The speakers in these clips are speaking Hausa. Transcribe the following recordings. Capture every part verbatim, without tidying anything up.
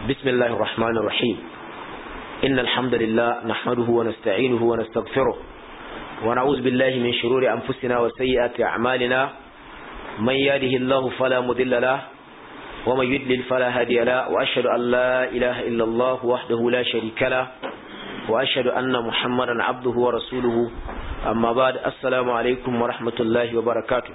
بسم الله الرحمن الرحيم إن الحمد لله نحمده ونستعينه ونستغفره ونعوذ بالله من شرور أنفسنا وسيئات أعمالنا من يهده الله فلا مضل له ومن يضلل فلا هادي له وأشهد أن لا إله إلا الله وحده لا شريك له وأشهد أن محمدا عبده ورسوله أما بعد السلام عليكم ورحمة الله وبركاته.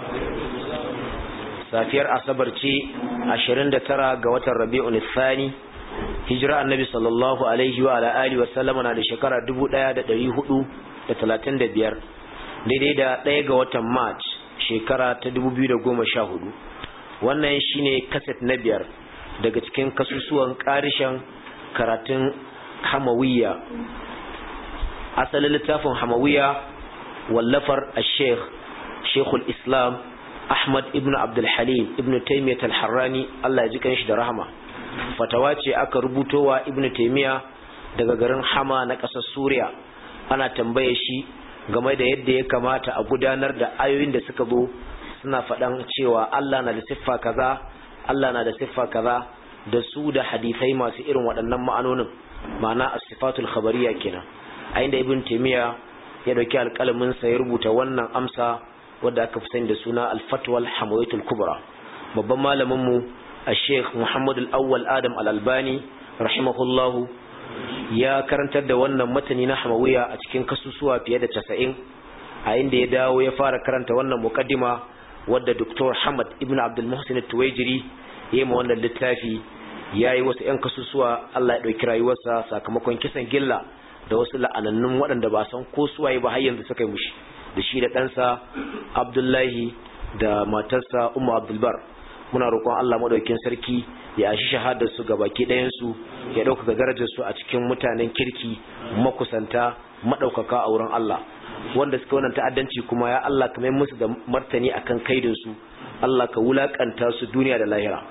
safiyar asabar ce ashirin da tara ga watan Rabiul Thani hijira annabi sallallahu alaihi wa ala alihi wa sallama na da shekara dubu ɗaya da ɗari hudu da talatin da biyar daidai da ɗaya ga watan March shekara ta dubu biyu da goma sha hudu. Wannan shine kaset na biyar daga cikin kasusuwan karishan karatun Hamawiyya. Asalin littafin Hamawiyya wallafar al-Sheikh Sheikhul Islam Ahmad ibn Abdul Halim ibn Taymiyyah al-Harrani Allah ya ji kanshi da rahama. Fatawa ce aka rubutowa Ibn Taymiyyah daga garin Hama na ƙasar Suriya. Ana tambaye shi game da yadda ya kamata a gudanar da ayoyin da suka zo suna faɗan cewa Allah na da siffa kaza, Allah na da siffa kaza, da su da hadisai masu irin waɗannan ma'anonin, ma'ana as-sifatul khabariyya kenan. A inda Ibn Taymiyyah ya dauki alƙalamin sa ya rubuta wannan amsa wadda aka fi sani da suna al-fatwa al-hamawiyyatul kubra. Babban malamin mu al-sheikh Muhammad al-Awwal Adam al-Albani rahimahullah ya karantar da wannan matani na hamawiyya a cikin kasusuwa fiye da casa'in, a inda ya dawo ya fara karanta wannan muqaddima wadda Dr. Hamad ibn Abdul Muhsin al-Tuwaijiri yayi ma wannan littafi. Yayi wasu ƴan kasusuwa, Allah ya dauki rayuwarsa sakamakon kisan gilla da wasu la'anannun waɗanda ba san ko suwaye ba har yanzu suka yi mushi, da shi da ɗansa Abdullahi da matarsa Ummu Abdulbar. Muna roƙon Allah madaukakin sarki ya ashi shahadar su gabaki ɗayan su, ya ɗaukaka darajar su a cikin mutanen kirki makusanta madaukaka a wurin Allah. Wanda suka wannan ta'addanci kuma ya Allah ka mai musu da martani akan kaidin su, Allah ka wulakanta su duniya da lahira.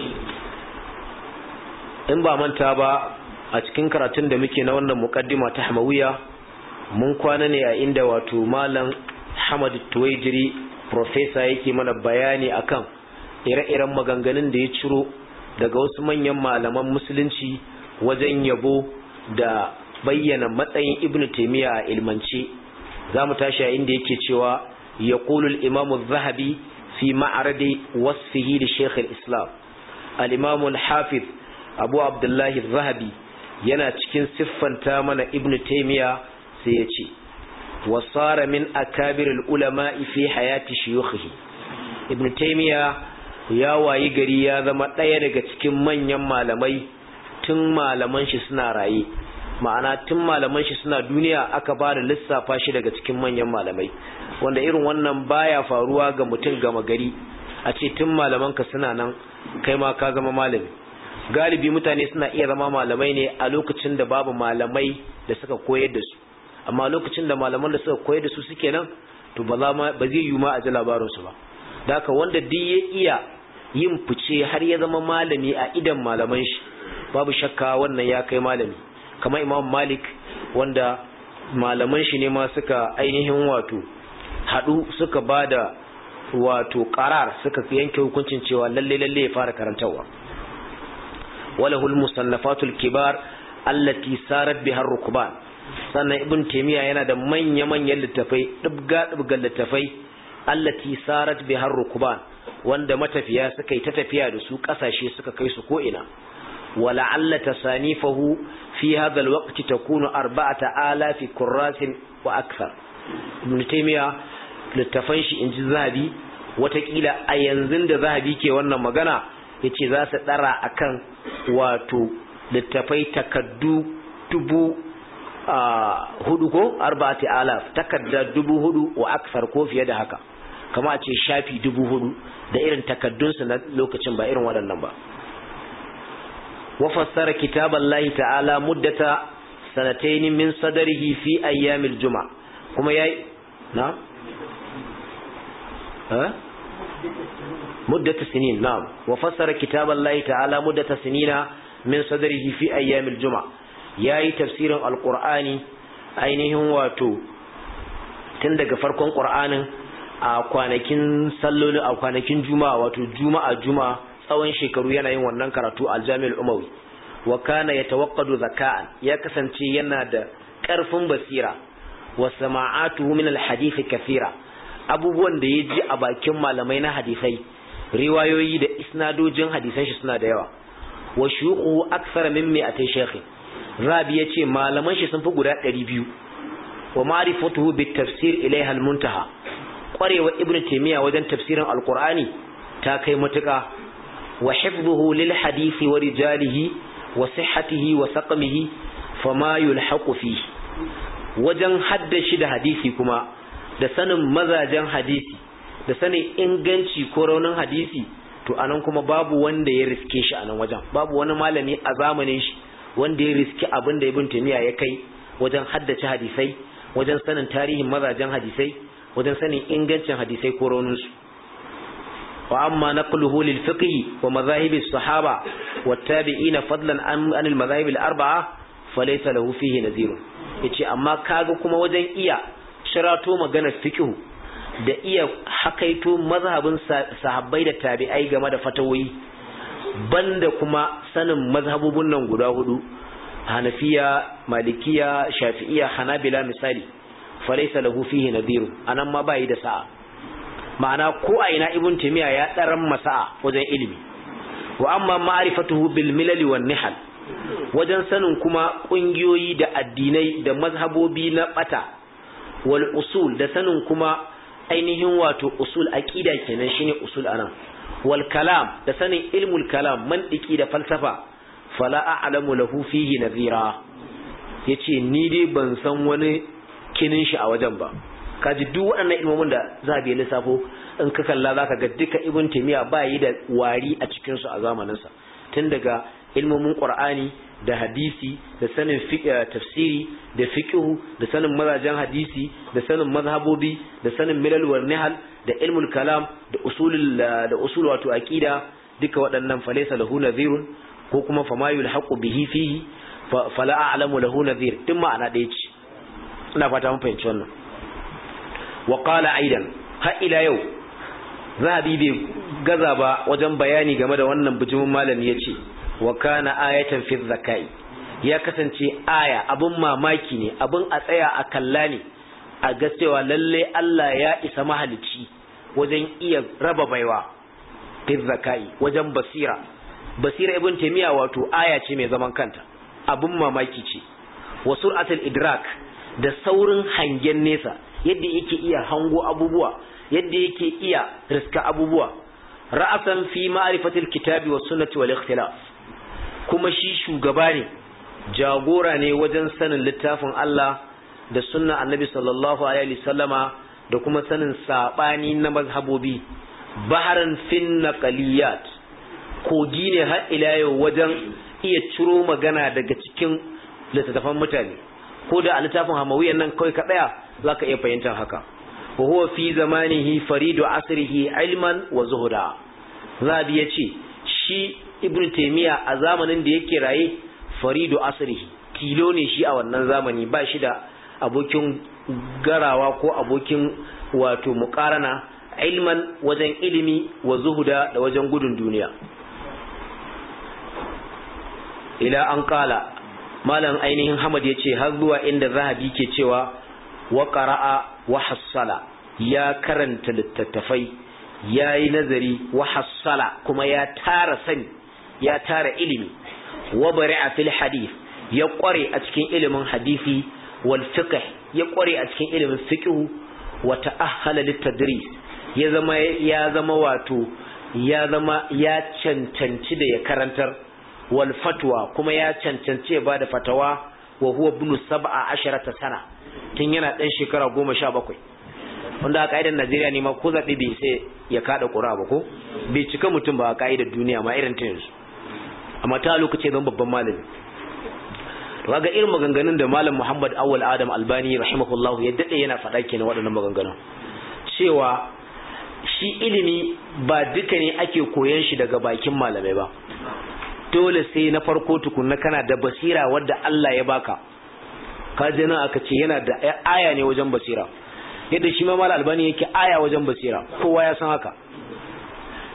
In ba manta ba, a cikin karatun da muke na wannan muqaddima ta Hamawiyya mun kwana ne a inda wato malam Hamad Tuwaijiri professor yake mana bayani akan ire-iren maganganun da ya ciro daga wasu manyan malaman musulunci wajen yabo da bayyana matsayin Ibn Taymiyyah a ilmance. zamu tashi a inda yake cewa yaqulu al-imam az-zahabi fi ma'radi wasfihi li shaykh al-islam. al-imam al-hafiz abu abdullah az-zahabi yana cikin siffanta mana Ibn Taymiyyah sai ya ce wasara min akabirul ulama'i fi hayati shuyukhihi. Ibn Taymiyyah ya wayi gari ya zama ɗaya daga cikin manyan malamai tun malaman shi suna raye, ma'ana tun malaman shi suna duniya aka ba da lissafa shi daga cikin manyan malamai, wanda irin wannan baya faruwa ga mutum gama gari a ce tun malaman ka suna nan kai ma ka zama malami. Galibi mutane suna iya zama malamai ne a lokacin da babu malamai da suka koyar da su, amma lokacin da malaman da suka koyar da su suke nan to ba zai yi ma a ji labarinsu ba. da haka wanda duk ya iya yin fice har ya zama malami a idan malaman shi, babu shakka wannan ya kai malami. kamar Imam Malik wanda malaman shi ne ma suka ainihin wato hadu suka bada wato qarar suka yanke hukuncin cewa lalle lalle ya fara karantawa. walahul musannafatul kibar allati sarat biha ar-rukban. sannan Ibn Taymiyyah yana da manya manyan littafai, dubga dubgan littafai allati sarat biha ar-rukban, wanda matafiya suka yi ta tafiya da su kasashe suka kai su ko ina. ولعل تصانيفه في هذا الوقت تكون أربعة آلاف كراس وأكثر. ابن تيمية للتفنش إنج الذهبي وتكيل أينزل ذهبي كي وانا مغانا يتي ذا سترى أكن واتو للتفاي تكدو تبو آه هدوكو أربعة آلاف تكدو دبو هدو وأكثر كو في يد هكا كما أتي شافي دبو هدو دا إيرن تكدون سنة لوكا چنبا إيرن وانا نمبا. وفسر كتاب الله تعالى مدة سنتين من صدره في أيام الجمعة. كما يأي نعم ها مدة سنين. نعم وفسر كتاب الله تعالى مدة سنين من صدره في أيام الجمعة. يأي تفسير القرآن ainihin wato tun daga farkon Qur'anin a kwanakin salloli a kwanakin juma'a wato juma'a juma'a tsawon shekaru yana yin wannan karatu a Jami'ul Umawi wa kana yatawaqqadu zaka'an ya kasance yana da karfin basira wa sama'atuhu min al-hadith kathira abubuwan da ya ji a bakin malamai na hadisai riwayoyi da isnadojin hadisan shi suna da yawa wa shuyukhu akthar min mi'atay shaykh Rabi yace malaman shi sun fi guda ɗari biyu wa ma'rifatuhu bit tafsir ilayha al-muntaha kwarewa ibn taymiya wajen tafsirin alqur'ani ta kai matuka wa hifdhuhu lil hadisi wa rijalihi wa sihhatihi wa saqmihi fama yulhaqu fihi wajen haddashi da hadisi kuma da sanin mazajen hadisi da sanin inganci ko raunin hadisi to anan kuma babu wanda ya riske shi anan wajen babu wani malami a zamanin shi wanda ya riske abin da ibn taymiya ya kai wajen haddace hadisai wajen sanin tarihin mazajen hadisai wajen sanin ingancin hadisai ko raunin su wa amma naqluhu lil fiqh wa madhahib as-sahaba wat tabi'in fadlan an al madhahib al arba'a falaysa lahu fihi nadhir yace amma kaga kuma wajen iya shirato maganar fiqh da iya hakaito mazhabin sahabbai da tabi'ai game da fatawoyi banda kuma sanin mazhabubun nan guda hudu Hanafiya, Malikiya, Shafi'iyya, Hanabila misali falaysa lahu fihi nadhir anan ma bai da sa'a ma'ana ko a ina ibn taymiya ya daran masa'a wajen ilimi wa amma ma'rifatuhu bil milal wan nihal wajen sanin kuma kungiyoyi da addinai da mazhabobi na bata wal usul da sanin kuma ainihin wato usul aqida kenan shine usul anan wal kalam da sanin ilmul kalam mantiki da falsafa fala a'lamu lahu fihi nadhira yace ni dai ban san wani kinin shi a wajen ba kaji duk waɗannan ilmomin da za bi lissafo in ka kalla zaka ga duka ibn taymiya ba yi da wari a cikin su a zamanin sa tun daga ilmomin qur'ani da hadisi da sanin tafsiri da fiqh da sanin mazajen hadisi da sanin mazhabobi da sanin milal wal nihal da ilmul kalam da usulul da usul wato aqida duka waɗannan falaysa lahu nadhirun ko kuma fama yulhaqu bihi fihi fala a'lamu lahu nadhir din ma'ana ɗaya ce ina fata mun fahimci wannan wa qala aidan har ila yau zabi bai gaza ba wajen bayani game da wannan bijimin malami yace wa kana ayatan fi zakai ya kasance aya abun mamaki ne abun a tsaya a kalla ne a ga cewa lalle Allah ya isa mahalici wajen iya raba baiwa fi zakai wajen basira basira ibn taymiya wato aya ce mai zaman kanta abun mamaki ce wa sur'atul idrak da saurin hangen nesa yadda yake iya hango abubuwa yadda yake iya riska abubuwa ra'asan fi ma'rifatil kitabi was sunnati wal ikhtilaf kuma shi shugaba ne jagora ne wajen sanin littafin Allah da sunna annabi sallallahu alaihi wasallama da kuma sanin sabani na mazhabobi baharan fin naqaliyat kogi ne har ila yau wajen iya ciro magana daga cikin littattafan mutane ko da a littafin hamawiyan nan kawai ka tsaya zaka iya fahimtar haka wa huwa fi zamanihi faridu asrihi ilman wa zuhuda zabi yace shi ibnu taymiya a zamanin da yake raye faridu asrihi tilo ne shi a wannan zamani ba shi da abokin garawa ko abokin wato muqarana ilman wajen ilimi wa zuhuda da wajen gudun duniya ila an kala malam ainihin Hamad yace har zuwa inda Zahabi ke cewa wa qara'a wa hassala ya karanta littattafai yayi nazari wa hassala kuma ya tara sani ya tara ilimi wa bari'a fil hadith ya kware a cikin ilimin hadisi wal fiqh ya kware a cikin ilimin fiqh wa ta'ahhala lit tadris ya zama ya zama wato ya zama ya cancanci da ya karantar wal fatwa kuma ya cancanci ya bada fatawa wa huwa ibn sab'a asharata sana tun yana dan shekara goma sha bakwai wanda a kaidar Najeriya ne ma ko zabi bai sai ya kada ƙura ba ko bai cika mutum ba a kaidar duniya ma irin ta yanzu amma ta lokaci zan babban malami to kaga irin maganganun da malam Muhammad Awwal Adam Albani rahimahullah ya dade yana faɗa kenan waɗannan maganganun cewa shi ilimi ba duka ne ake koyon shi daga bakin malamai ba dole sai na farko tukunna kana da basira wadda Allah ya baka ka je nan aka ce yana da aya ne wajen basira yadda shi ma mal albani yake aya wajen basira kowa ya san haka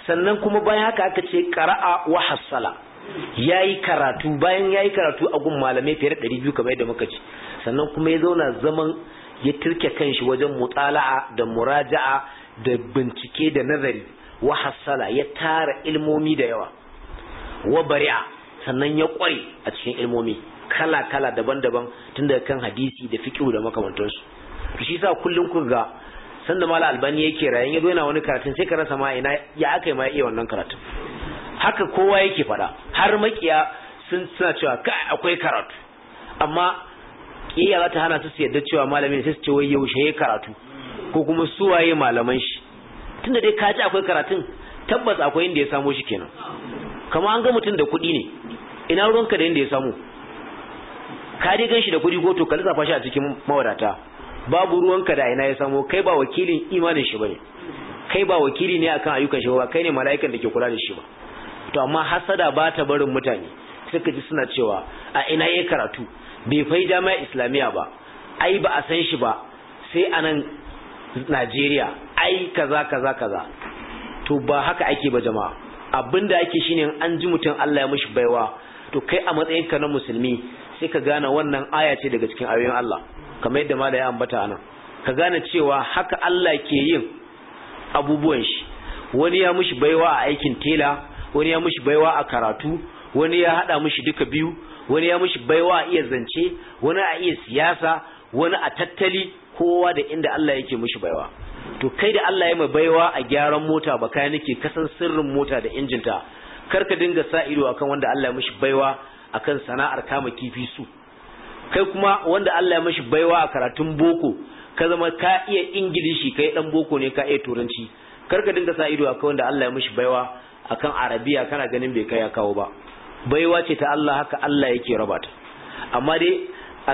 sannan kuma bayan haka aka ce qara'a wa hassala yayi karatu bayan yayi karatu a gun malamai fiye da ɗari biyu kamar yadda muka ci sannan kuma ya zauna zaman ya turke kanshi wajen mutala'a da muraja'a da bincike da nazari wa hassala ya tara ilmomi da yawa wa bari'a sannan ya kware a cikin ilmomi kala kala daban-daban tun daga kan hadisi da fiqh da makamantansu shi yasa kullun ku ga sanda mala albani yake rayan yazo yana wani karatun sai ka rasa ma ina ya akai ma iya wannan karatun haka kowa yake fada har makiya sun suna cewa kai akwai karatu amma kiyaya za ta hana su yadda cewa malamin sai su ce wai yaushe yayi karatu ko kuma su waye malaman shi tunda dai ka ji akwai karatun tabbas akwai inda ya samu shi kenan kamar an ga mutum da kuɗi ne ina ruwanka da inda ya samu ka dai ganshi da kuɗi ko to ka lissafa shi a cikin mawadata babu ruwanka da ina ya samu kai ba wakilin imanin shi bane kai ba wakili ne akan ayyukan shi ba kai ne mala'ikan da ke kula da shi ba to amma hasada ba ta barin mutane suka ji suna cewa a ina yayi karatu bai fai jami'a islamiya ba ai ba a san shi ba sai a nan Najeriya ai kaza kaza kaza to ba haka ake ba jama'a abinda ake shine an ji mutum Allah ya mishi baiwa to kai a matsayin ka na musulmi sai ka gane wannan aya ce daga cikin ayoyin Allah kamar yadda ma da ya ambata anan ka gane cewa haka Allah ke yin abubuwan shi wani ya mishi baiwa a aikin tela wani ya mishi baiwa a karatu wani ya hada mishi duka biyu wani ya mishi baiwa a iya zance wani a iya siyasa wani a tattali kowa da inda Allah yake mishi baiwa to kai da Allah ya mai baiwa a gyaran mota ba kai nake kasan sirrin mota da injinta karka dinga sa ido akan wanda Allah ya mishi baiwa akan sana'ar kama kifi su kai kuma wanda Allah ya mishi baiwa a karatun boko ka zama ka iya ingilishi kai dan boko ne ka iya turanci karka dinga sa ido akan wanda Allah ya mishi baiwa akan arabiya kana ganin bai kai ya kawo ba baiwa ce ta Allah haka Allah yake raba ta amma dai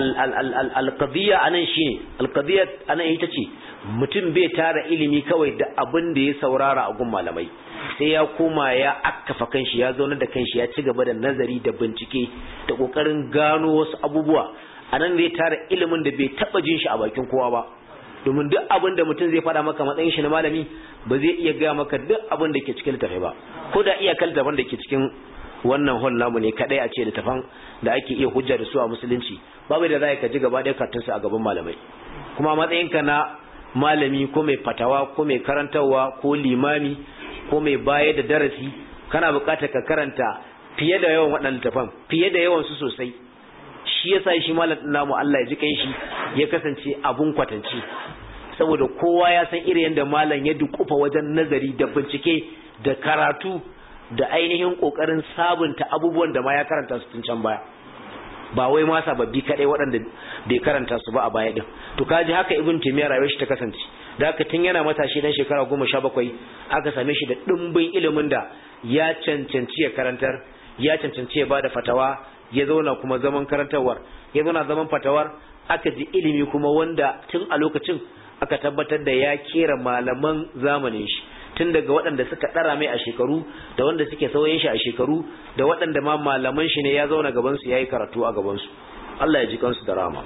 al-qadiyya anan shine al-qadiyya anan ita ce mutum bai tara ilimi kawai da abin da ya saurara a gun malamai sai ya koma ya akkafa kanshi ya zauna da kanshi ya ci gaba da nazari da bincike da kokarin gano wasu abubuwa anan zai tara ilimin da bai taba jin shi a bakin kowa ba domin duk abin da mutum zai faɗa maka matsayin shi na malami ba zai iya gaya maka duk abin da ke cikin littafai ba ko da iya littafan da ke cikin wannan hall namu ne kadai a ce littafan da ake iya hujja da su a musulunci babu da za ka ji gaba ɗaya kartunsa a gaban malamai kuma matsayinka na malami ko mai fatawa ko mai karantarwa ko limami ko mai bayar da darasi kana buƙatar ka karanta fiye da yawan waɗannan littafan fiye da yawan su sosai shi yasa shi malamin namu Allah ya ji kan shi ya kasance abun kwatance saboda kowa ya san irin yadda malam ya dukufa wajen nazari da bincike da karatu da ainihin kokarin sabunta abubuwan da ma ya karanta su tun can baya ba wai ma sababbi kadai waɗanda bai karanta su ba a baya din to kaji haka ibn taymiya rayuwar shi ta kasance da haka tun yana matashi dan shekara goma sha bakwai aka same shi da dimbin ilimin da ya cancanci ya karantar ya cancanci ya bada fatawa ya zauna kuma zaman karantarwar ya zauna zaman fatawar aka ji ilimi kuma wanda tun a lokacin aka tabbatar da ya kera malaman zamanin shi tun daga waɗanda suka ɗara mai a shekaru da wanda suke sauyin shi a shekaru da waɗanda ma malaman shi ne ya zauna gaban su yayi karatu a gaban su Allah ya ji kansu da rama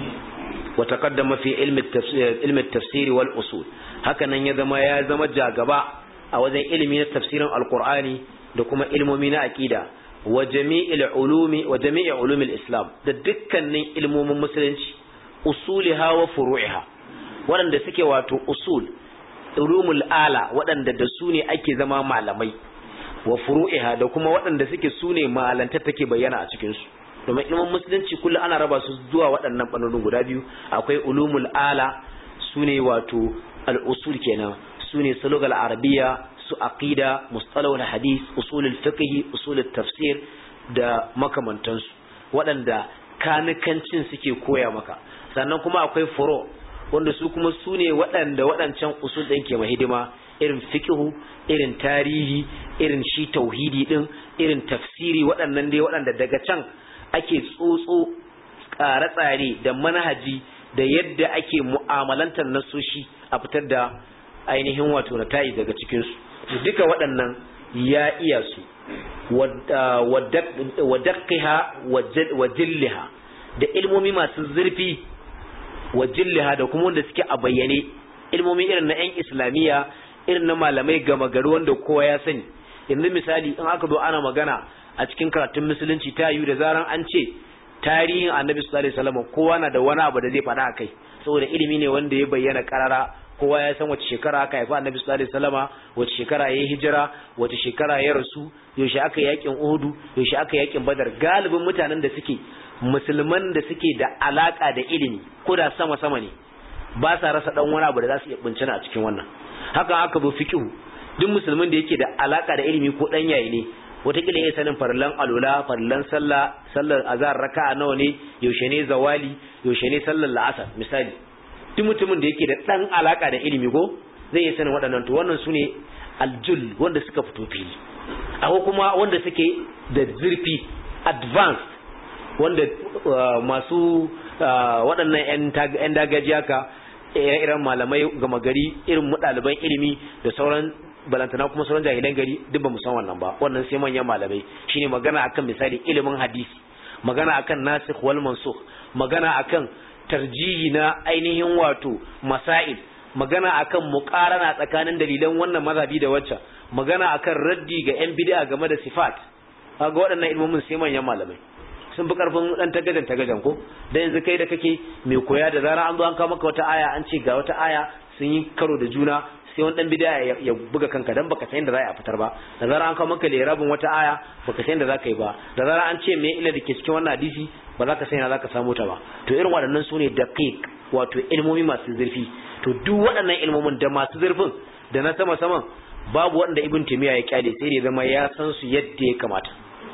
wa taqaddama fi ilmi at-tafsir ilmi at-tafsir wal usul haka nan ya zama ya zama jagaba a wajen ilimi na tafsirin alqur'ani da kuma ilmomi na aqida wa jami'il ulumi wa jami'i ulumil islam da dukkanin ilmomin musulunci usuliha wa furu'iha waɗanda suke wato usul ulumul ala waɗanda da su ne ake zama malamai wa furu'iha da kuma waɗanda suke su ne malanta take bayyana a cikin su domin ilmin musulunci kullu ana raba su zuwa waɗannan bangarorin guda biyu akwai ulumul ala su ne wato al-usul kenan su ne sulugal arabiyya su aqida mustalahul hadith usulul fiqh usulul tafsir da makamantansu waɗanda kanikancin suke koya maka sannan kuma akwai furu' wanda su kuma su ne waɗanda waɗancan usul ɗin ke mahidima irin fiqhu irin tarihi irin shi tauhidi ɗin irin tafsiri waɗannan dai waɗanda daga can ake tsotso tsare-tsare da manhaji da yadda ake mu'amalantar nasoshi a fitar da ainihin wato nata'i daga cikinsu duka waɗannan ya iya su wa dakkiha wa jilliha da ilmomi masu zurfi wa jilliha da kuma wanda suke a bayyane ilmomi irin na 'yan islamiyya irin na malamai gama gari wanda kowa ya sani. Yanzu misali in aka zo ana magana a cikin karatun musulunci ta yi da zaran an ce tarihin annabi sallallahu alaihi wasallam kowa na da wani abu da zai faɗa akai saboda ilimi ne wanda ya bayyana karara kowa ya san wace shekara aka haifa annabi sallallahu alaihi wasallama wace shekara yayi hijira wace shekara ya rasu yaushe aka yakin Uhud yaushe aka yakin Badar galibin mutanen da suke musulman da suke da alaka da ilimi ko da sama sama ne ba sa rasa dan wani abu da za su iya bincina a cikin wannan haka aka zo fiqh duk musulmin da yake da alaka da ilimi ko dan yayi ne wataƙila ya sanin farlan alula farlan sallah sallar azhar raka'a nawa ne yaushe ne zawali yaushe ne sallar la'asar misali duk mutumin da yake da dan alaka da ilimi ko zai yi sanin waɗannan to wannan sune aljul wanda suka fito fili akwai kuma wanda suke da zurfi advanced wanda masu waɗannan yan dagajiya ka irin malamai gama gari irin ɗaliban ilimi da sauran balantana kuma sauran jahilan gari duk ba mu san wannan ba wannan sai manyan malamai shine magana akan misali ilimin hadisi magana akan nasikh wal mansukh magana akan tarjihi na ainihin wato masail magana akan muqarana tsakanin dalilan wannan mazhabi da wacce magana akan raddi ga yan bid'a game da sifat kaga waɗannan ilmomin sai manyan malamai sun fi karfin dan tagadan tagadan ko dan yanzu kai da kake mai koya da zara an zo an kawo maka wata aya an ce ga wata aya sun yi karo da juna sai wani dan bid'a ya buga kanka dan baka san yadda za a fitar ba da zara an kawo maka lerabin wata aya baka san yadda za ka yi ba da zara an ce me illa da ke cikin wannan hadisi ba za ka san yadda za ka samu ta ba to irin waɗannan su ne daqiq wato ilmomi masu zurfi to duk waɗannan ilmomin da masu zurfin da na sama saman babu wanda ibn taymiya ya kyale sai da zama ya san su yadda ya kamata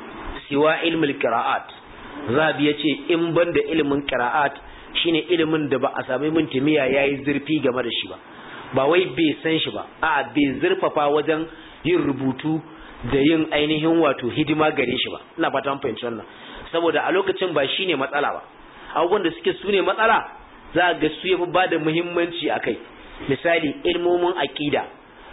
siwa ilmul qira'at zabi yace in banda ilmin qira'at shine ilimin da ba a sami ibn taymiya yayi zurfi game da shi ba ba wai bai san shi ba a'a bai zurfafa wajen yin rubutu da yin ainihin wato hidima gare shi ba ina fata an fahimci wannan saboda a lokacin ba shine matsala ba abubuwan da suke sune matsala za ga su yafi bada muhimmanci akai misali ilmomin aqida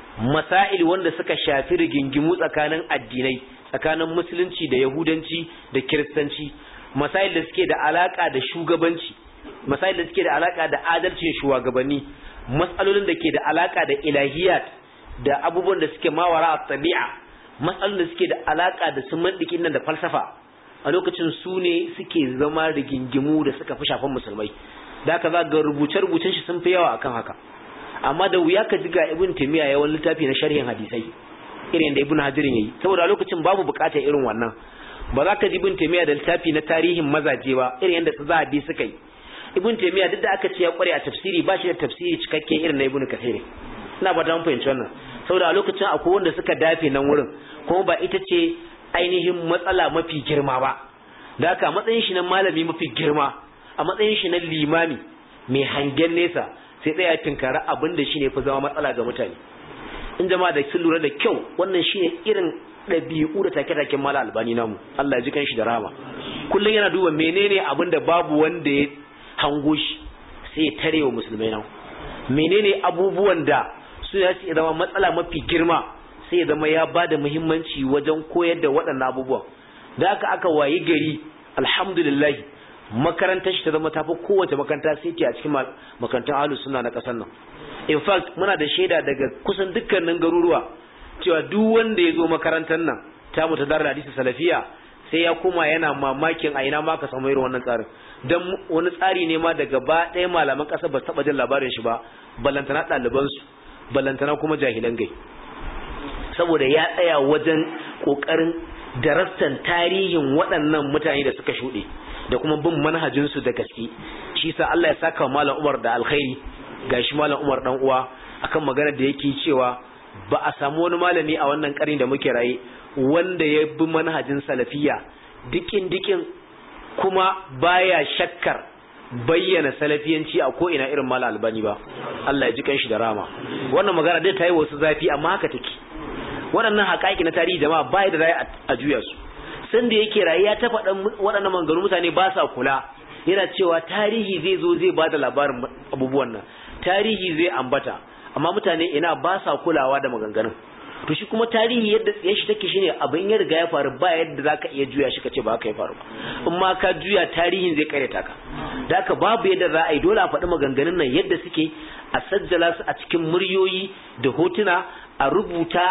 masail wanda suka shafi rigingimu tsakanin addinai tsakanin musulunci da yahudanci da kiristanci masail da suke da alaka da shugabanci masail da suke da alaka da adalcin shugabanni matsalolin da ke da alaka da ilahiyat da abubuwan da suke mawara a tabi'a matsalolin da suke da alaka da su mandikin nan da falsafa a lokacin su ne suke zama rigingimu da suka fi shafan musulmai da haka za ga rubuce-rubucen shi sun fi yawa akan haka amma da wuya ka ji ga ibn taymiya ya wani littafi na sharhin hadisai irin da ibn hajirin yayi saboda a lokacin babu bukatar irin wannan ba za ka ji ibn taymiya da littafi na tarihin mazaje ba irin yadda su zahabi suka yi ibn taymiya duk da aka ce ya kware a tafsiri ba shi da tafsiri cikakke irin na ibn kathir ina ba ta mun fahimci wannan saboda a lokacin akwai wanda suka dafe nan wurin kuma ba ita ce ainihin matsala mafi girma ba da haka matsayin shi na malami mafi girma a matsayin shi na limami mai hangen nesa sai tsaya tinkara abin da shine fi zama matsala ga mutane in jama'a da sun lura da kyau wannan shine irin ɗabi'u da take-taken mala albani namu Allah ya ji kanshi da rahama kullum yana duba menene abin da babu wanda ya hango shi sai ya tare wa musulmai nan menene abubuwan da su ya ce zama matsala mafi girma sai ya zama ya bada muhimmanci wajen koyar da waɗannan abubuwan da aka aka wayi gari alhamdulillah makarantar shi ta zama tafi kowace makaranta sai ke a cikin makarantar ahlus sunna na ƙasar nan in fact muna da shaida daga kusan dukkanin garuruwa cewa duk wanda ya zo makarantar nan ta mu ta dar hadisi salafiya sai ya koma yana mamakin a ina ma ka samu irin wannan tsarin dan wani tsari ne ma daga ba ɗaya malaman ƙasa ba taɓa jin labarin shi ba ballantana ɗalibansu ballantana kuma jahilan gai saboda ya tsaya wajen ƙoƙarin darastan tarihin waɗannan mutane da suka shuɗe da kuma bin manhajinsu da gaske shi sa Allah ya saka malam Umar da alkhairi gashi malam Umar dan uwa akan maganar da yake cewa ba a samu wani malami a wannan ƙarni da muke raye wanda ya bi manhajin salafiya dikin dikin kuma baya shakkar bayyana salafiyanci a ko ina irin malam Albani ba Allah ya ji kanshi da rama wannan magana dai ta yi wasu zafi amma haka take waɗannan haƙaƙi na tarihi jama'a bai da rai a juya su san da yake raye ya ta faɗan waɗannan mangaru mutane ba sa kula yana cewa tarihi zai zo zai bada labarin abubuwan nan tarihi zai ambata amma mutane ina ba sa kulawa da maganganun to shi kuma tarihi yadda tsaye shi take shine abin ya riga ya faru ba yadda zaka iya juya shi kace ba haka ya faru ba in ma ka juya tarihin zai kareta ka da haka babu yadda za a yi dole a faɗi maganganun nan yadda suke a sajjala su a cikin muryoyi da hotuna a rubuta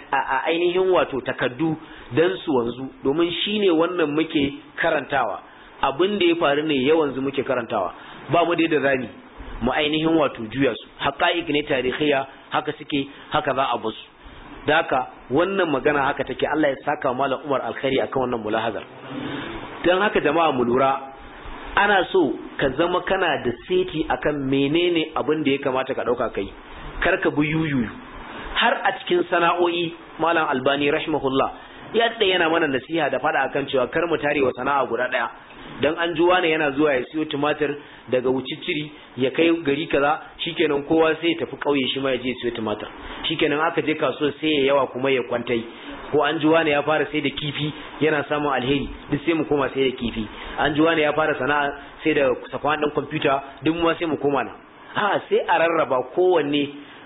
a ainihin wato takaddu don su wanzu domin shine wannan muke karantawa abin da ya faru ne yawanzu muke karantawa ba mu da yadda zani mu ainihin wato juya su haqa'iq ne tarihiya haka suke haka za a basu da haka wannan magana haka take Allah ya saka malam Umar alkhairi akan wannan mulahazar dan haka jama'a mu lura ana so ka zama kana da seti akan menene abin da ya kamata ka dauka kai kar ka bi yuyuyu har a cikin sana'o'i malam Albani rahimahullah yadda yana mana nasiha da fada akan cewa kar mu tare wa sana'a guda daya dan an juwa ne yana zuwa ya siyo tumatir daga wucicciri ya kai gari kaza shikenan kowa sai ya tafi kauye shi ma ya je ya siyo tumatir shikenan aka je kasuwa sai ya yawa kuma ya kwantai ko an juwa ne ya fara sai da kifi yana samun alheri duk sai mu koma sai da kifi an juwa ne ya fara sana'a sai da safan dan computer duk mu sai mu koma na a sai a rarraba kowanne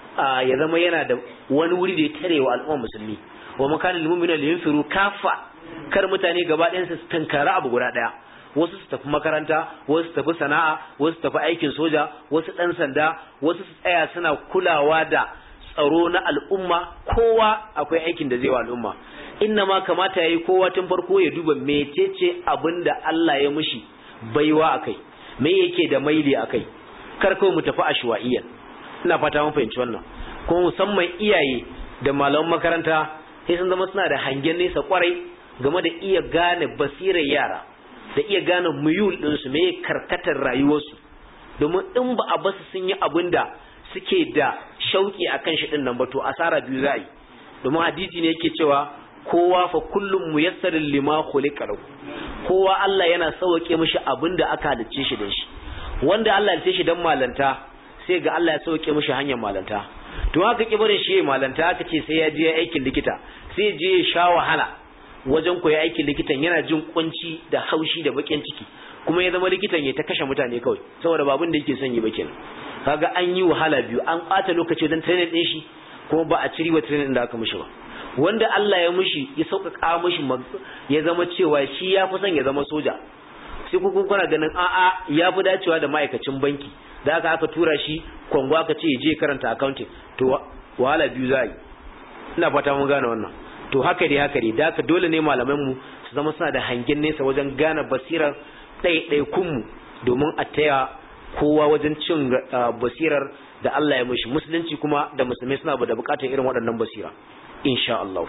ya zama yana da wani wuri da ya tare wa al'umma musulmi wa makanin mu'minin da yunfiru kafa kar mutane gaba ɗayan su tankara abu guda ɗaya wasu su tafi makaranta wasu su tafi sana'a wasu su tafi aikin soja wasu ɗan sanda wasu su tsaya suna kulawa da tsaro na al'umma kowa akwai aikin da zai wa al'umma inna ma kamata yayi kowa tun farko ya duba mecece abinda Allah ya mishi baiwa akai me yake da maili akai kar kawai mu tafi ashwaiyan ina fata mun fahimci wannan kuma musamman iyaye da malaman makaranta sai sun zama suna da hangen nesa kwarai game da iya gane basirar yara da iya gane muyul ɗinsu me karkatar rayuwarsu domin in ba a basu sun yi abin da suke da shauki a kan shi ɗin nan ba to asara biyu za a yi domin hadisi ne yake cewa kowa fa kullum muyassarin lima khuliqa lahu kowa Allah yana sauke mishi abin da aka halicce shi da shi wanda Allah ya halicce shi dan malanta sai ga Allah ya sauke mishi hanyar malanta to haka kibarin shi malanta aka ce sai ya je aikin likita sai je ya sha wahala wajen koyi aikin likitan yana jin kunci da haushi da bakin ciki kuma ya zama likitan ya ta kashe mutane kawai saboda babun da yake son yi ba kenan kaga an yi wahala biyu an ɓata lokaci don training din shi kuma ba a ciri wa training da aka mishi ba wanda Allah ya mishi ya sauƙaƙa mishi ya zama cewa shi ya fi son ya zama soja sai ku kuna ganin a'a ya fi dacewa da ma'aikacin banki da aka aka tura shi kwango aka ce ya je karanta accounting to wahala biyu za a yi ina fata mun gane wannan to haka dai haka dai da haka dole ne malaman mu su zama suna da hangen nesa wajen gane basirar ɗaiɗaikun mu domin a taya kowa wajen cin basirar da Allah ya mishi musulunci kuma da musulmai suna da bukatar irin waɗannan basira insha Allah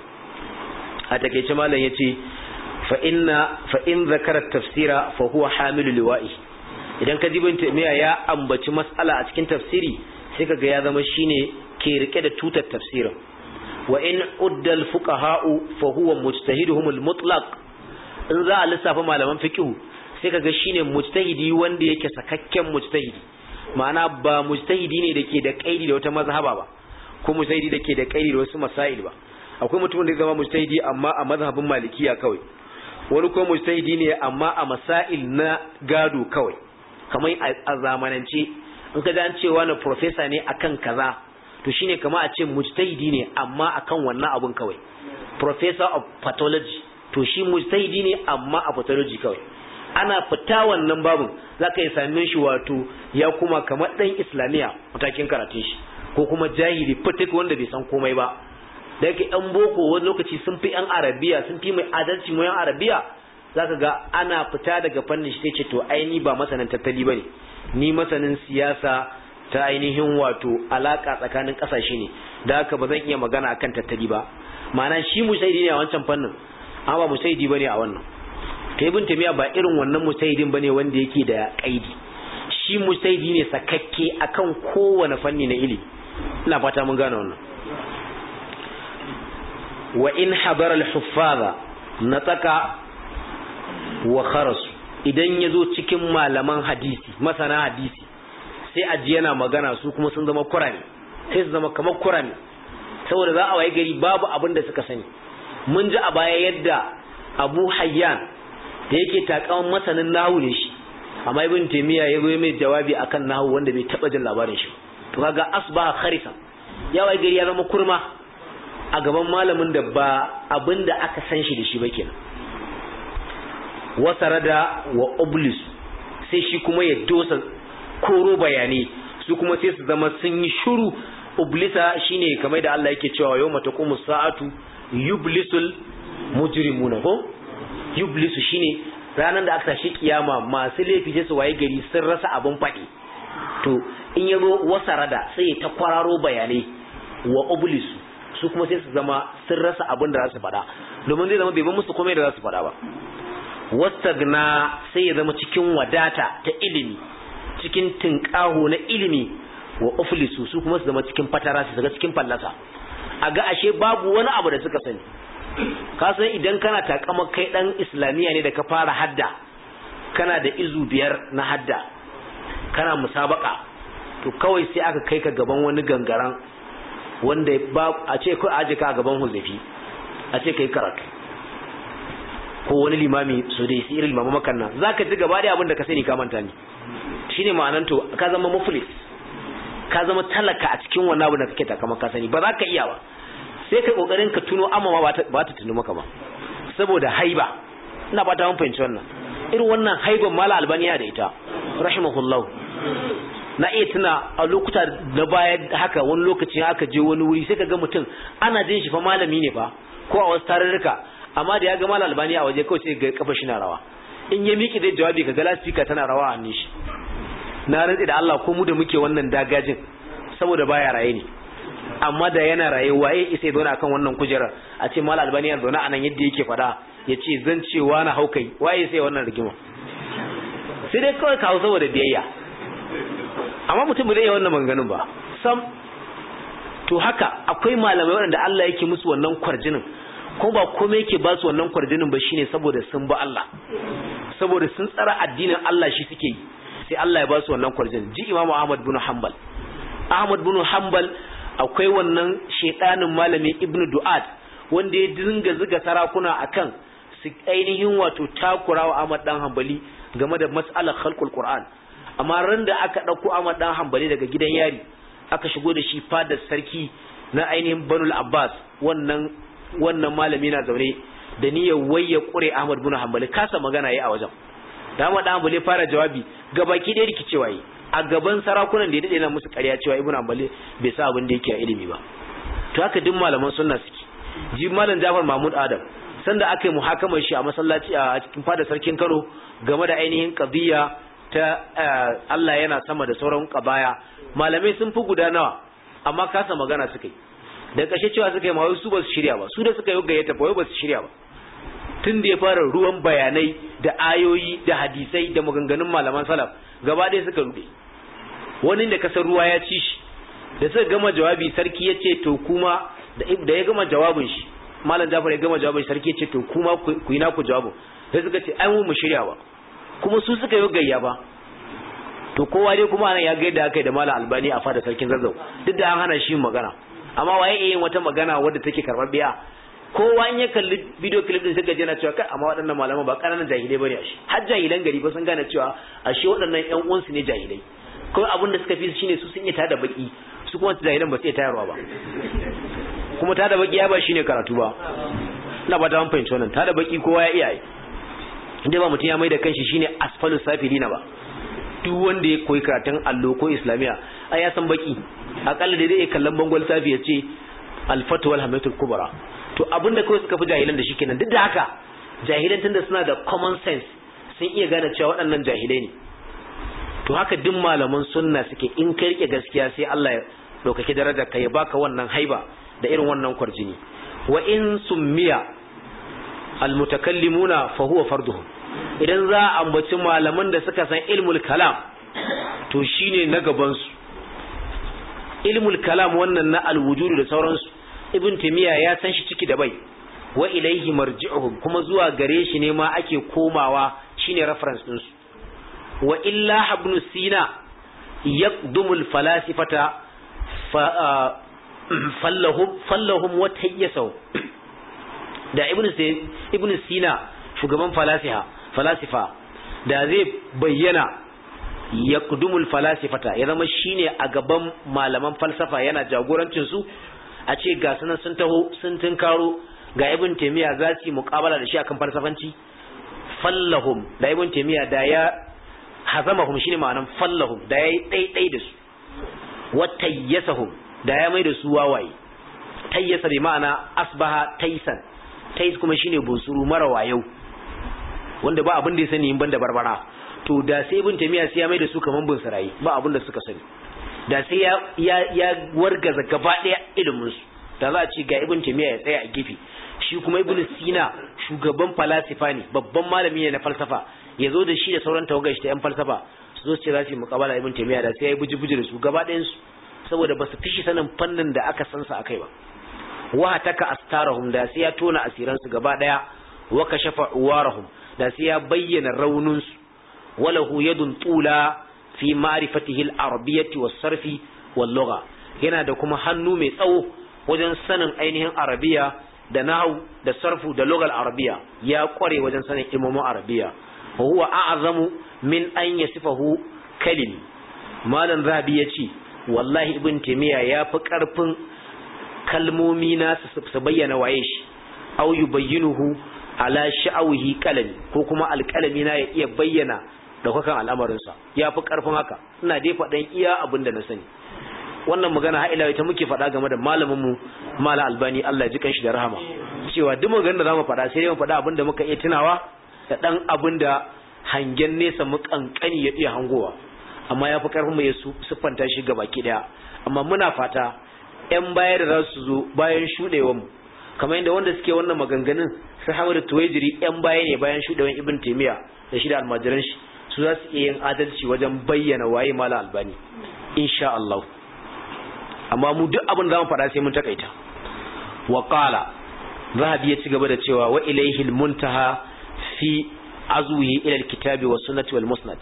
a takeice malam yace fa inna fa in zakara tafsira fa huwa hamilu liwa'i idan ka jibin tamiya ya ambaci mas'ala a cikin tafsiri sai kaga ya zama shine ke rike da tutar tafsirin wa in udda al fuqaha'u fa huwa mujtahiduhum al mutlaq in za a lissafa malaman fiqh sai kaga shine mujtahidi wanda yake sakakken mujtahidi ma'ana ba mujtahidi ne dake da kaidi da wata mazhaba ba ko mujtahidi dake da kaidi da wasu masail ba akwai mutumin da zai zama mujtahidi amma a mazhabin malikiya kawai wani ko mujtahidi ne amma a masail na gado kawai kamar a zamanance in ka an cewa na professor ne akan kaza to shine kamar a ce mujtahidi ne amma akan wannan abun kawai professor of pathology to shi mujtahidi ne amma a pathology kawai ana fita wannan babun zaka yi same shi wato ya kuma kamar dan islamiya matakin karatun shi ko kuma jahili fitik wanda bai san komai ba da yake yan boko wani lokaci sun fi yan arabiya sun fi mai adalci mu yan arabiya zaka ga ana fita daga fannin shi sai ce to aini ba masanin tattali bane ni masanin siyasa ta ainihin wato alaka tsakanin kasashe ne da haka ba zan iya magana akan tattali ba ma'ana shi musaidi ne a wancan fannin amma ba musaidi bane a wannan kai ibn tamiya ba irin wannan musaidin bane wanda yake da kaidi shi musaidi ne sakakke akan kowane fanni na ilimi ina fata mun gane wannan wa in hadara al-huffaza nataka wa kharas idan yazo cikin malaman hadisi masana hadisi sai aji yana magana su kuma sun zama kurani sai su zama kamar kurani saboda za a waye gari babu abin da suka sani mun ji a baya yadda Abu Hayyan da yake takawan masanin nahwu ne shi amma Ibn Taymiyyah yazo mai jawabi akan nahwu wanda bai taba jin labarin shi to kaga asbaha kharisa ya waye gari ya zama kurma a gaban malamin da ba abinda aka san shi da shi ba kenan wasarada wa oblis sai shi kuma ya dosa koro bayani su kuma sai su zama sun yi shuru. Ublisa shine kamar da Allah yake cewa yawma taqumu sa'atu yublisul mujrimuna ko yublisu shine ranar da aka tashi kiyama masu laifi sai su waye gari sun rasa abin faɗi. To in yazo wasarada sai ta kwararo bayanai wa ublisu su kuma sai su zama sun rasa abin da za su faɗa domin zai zama bai ba musu komai da za su faɗa ba. Wastagna sai ya zama cikin wadata ta ilimi cikin tinkaho na ilimi wa uflisu su kuma su zama cikin fatara su daga cikin fallasa a ga ashe babu wani abu da suka sani. Ka san idan kana takama kai dan islamiya ne da ka fara hadda kana da izu biyar na hadda kana musabaka to kawai sai aka kai ka gaban wani gangaran wanda ba a ce kai aje ka gaban Huzaifi a ce kai karatu ko wani limami su dai irin limamin makan nan zaka ji gaba da abin da ka sani ka manta ne. Shine ma'anan to ka zama muflis ka zama talaka a cikin wannan abu da kake takama ka sani ba za ka iya ba sai kai kokarin ka tuno amma ba ta ba ta tuno maka ba saboda haiba. Ina ba ta mun fahimci wannan irin wannan haiban mala albaniya da ita rahimahullah. Na iya tuna a lokuta da baya haka wani lokacin aka je wani wuri sai ka ga mutum ana jin shi fa malami ne fa ko a wasu tarurruka amma da ya ga mala albaniya a waje kawai sai ga kafa shi na rawa in ya miki dai jawabi ka ga lasfika tana rawa a hannun shi. Na rantsi da Allah ko mu da muke wannan dagajin saboda baya raye ne amma da yana raye waye isa zauna akan wannan kujerar a ce mal albani ya zauna anan yadda yake fada yace zan ce wani haukai waye sai wannan rigima sai dai kawai kawo saboda biyayya amma mutum bai yi wannan maganganun ba sam. To haka akwai malamai wanda Allah yake musu wannan kwarjinin ko ba komai yake ba su wannan kwarjinin ba shine saboda sun ba Allah saboda sun tsara addinin Allah shi suke yi sai Allah ya ba su wannan kwarjin. Ji Imam Ahmad bin Hanbal Ahmad bin Hanbal akwai wannan shedanin malami Ibn Du'ad wanda ya dinga zuga sarakuna akan su ainihin wato takurawa Ahmad dan Hanbali game da mas'alar khalqul Qur'an. Amma ran da aka dauko Ahmad dan Hanbali daga gidan yari aka shigo da shi fadar sarki na ainihin Banul Abbas wannan wannan malami na zaune da niyyar wayya kure Ahmad bin Hanbali kasa magana yayi a wajen. Da Ahmad dan Hanbali fara jawabi gabaki da rikicewa yi a gaban sarakunan da ya dade na musu ƙarya cewa Ibn Hanbali bai sa abin da yake a ilimi ba. To haka duk malaman sunna suke. Ji malam Jafar Mahmud Adam sanda aka yi muhakamar shi a masallaci a cikin fadar sarkin Kano game da ainihin qadiyya ta Allah yana sama da sauran qabaya malamai sun fi guda nawa amma kasa magana suka yi da kashe cewa suka yi ma su ba su shirya ba su da suka yi gayyata ba ba su shirya ba tun da ya fara ruwan bayanai da ayoyi da hadisai da maganganun malaman salaf gaba ɗaya suka rude wani da kasar ruwa ya ci shi da suka gama jawabi sarki ya ce to kuma da ya gama jawabin shi malam Jafar ya gama jawabin sarki ya ce to kuma ku yi naku jawabin sai suka ce ai mu mu shirya ba kuma su suka yi gayya ba to kowa dai kuma anan ya ga yadda aka yi da malam Albani a fada sarkin Zazzau duk da an hana shi magana amma waye yin wata magana wadda take karɓar biya kowa in ya kalli video clip din suka je na cewa kai amma waɗannan malaman ba ƙananan jahilai bane ashe har jahilan gari ba sun gane cewa ashe waɗannan ƴan uwansu ne jahilai kuma abin da suka fi shine su sun yi tada baki su kuma jahilan ba su iya tayarwa ba kuma tada baki ya ba shine karatu ba ina ba ta mun fahimci wannan tada baki kowa ya iya inda ba mutum ya mai da kanshi shine asfalus safilina ba duk wanda ya koyi karatun allo ko islamiya ai ya san baki akalla dai zai kallon bangon safi ya ce al-fatwa wal-hamatul kubra to abinda kawai suka fi jahilan da shi kenan duk da haka jahilan tunda suna da common sense sun iya gane cewa waɗannan jahilai ne to haka duk malaman sunna suke in ka rike gaskiya sai Allah ya daukake darajar ka ya baka wannan haiba da irin wannan kwarjini wa in summiya almutakallimuna fa huwa farduhum idan za a ambaci malaman da suka san ilmul kalam to shine na gaban su ilmul kalam wannan na alwujud da sauransu ibn timiya ya san shi ciki da bai wa ilaihi marji'uhum kuma zuwa gare shi ne ma ake komawa shine reference din su wa illa ibn sina yaqdumul falasifata fallahum fallahum wa tayyasu da ibn ibn sina shugaban falasifa falasifa da zai bayyana yaqdumul falasifata ya zama shine a gaban malaman falsafa yana jagorancin su a ce ga sunan sun taho sun tinkaro ga ibn taymiya za su yi muqabala da shi akan falsafanci fallahum da ibn taymiya da ya hazamahum shine ma'anan fallahum da yayi daidai da su wa tayyasahum da ya mai da su wawaye tayyasa bi ma'ana asbaha taysan tays kuma shine bunsuru mara wayau wanda ba abin da ya sani in banda barbara to da sai ibn taymiya sai ya mai da su kaman bunsurai ba abin da suka sani da sai ya ya, ya wargaza gaba daya ilimin su da za a ci ga ibn taymiya ya tsaya a gefe shi kuma ibn sina shugaban falasifa ne babban malami ne na falsafa yazo da shi da sauran tawagar shi ta yan falsafa su zo ce za su yi muqabala ibn taymiya da sai ya buji buji da su gaba ɗayan su saboda ba su fishi sanin fannin da aka san sa akai ba wa hataka astarahum da sai ya tona asiran su gaba daya wa kashafa uwarahum da sai ya bayyana raunin su walahu yadun tula fi ma'rifatihi al-arabiyyati was-sarfi wal-lugha yana da kuma hannu mai tsawo wajen sanin ainihin arabiya da nahwu da sarfu da lugal arabiya ya kware wajen sanin ilmomin arabiya wa huwa a'zamu min an yasifahu kalimi malam zabi yace wallahi ibn taymiya ya fi karfin kalmomi na su bayyana waye shi aw yubayyinuhu ala sha'awihi qalami ko kuma alqalami na ya iya bayyana daukakan al'amarin sa ya fi karfin haka ina dai fadan iya abin da na sani wannan magana ha ila ita muke fada game da malamin mu Malam Albani Allah ya ji kanshi da rahama cewa duk maganar da zamu fada sai dai mu fada abin da muka iya tunawa da dan abin da hangen nesa mu kankani ya iya hangowa amma ya fi karfin mu ya siffanta shi gabaki daya amma muna fata ƴan baya da za su zo bayan shudewar mu kamar yadda wanda suke wannan maganganun su Hamadu Tuwaijiri ƴan baya ne bayan shudewar Ibn Taymiyyah da shi da almajiran shi su za su iya yin adalci wajen bayyana waye Malam Albani insha Allah amma mu duk abin da zamu faɗa sai mun takaita wa qala Zahabi ya ci gaba da cewa wa ilayhi al-muntaha fi azwihi ila al-kitabi was sunnati wal musnad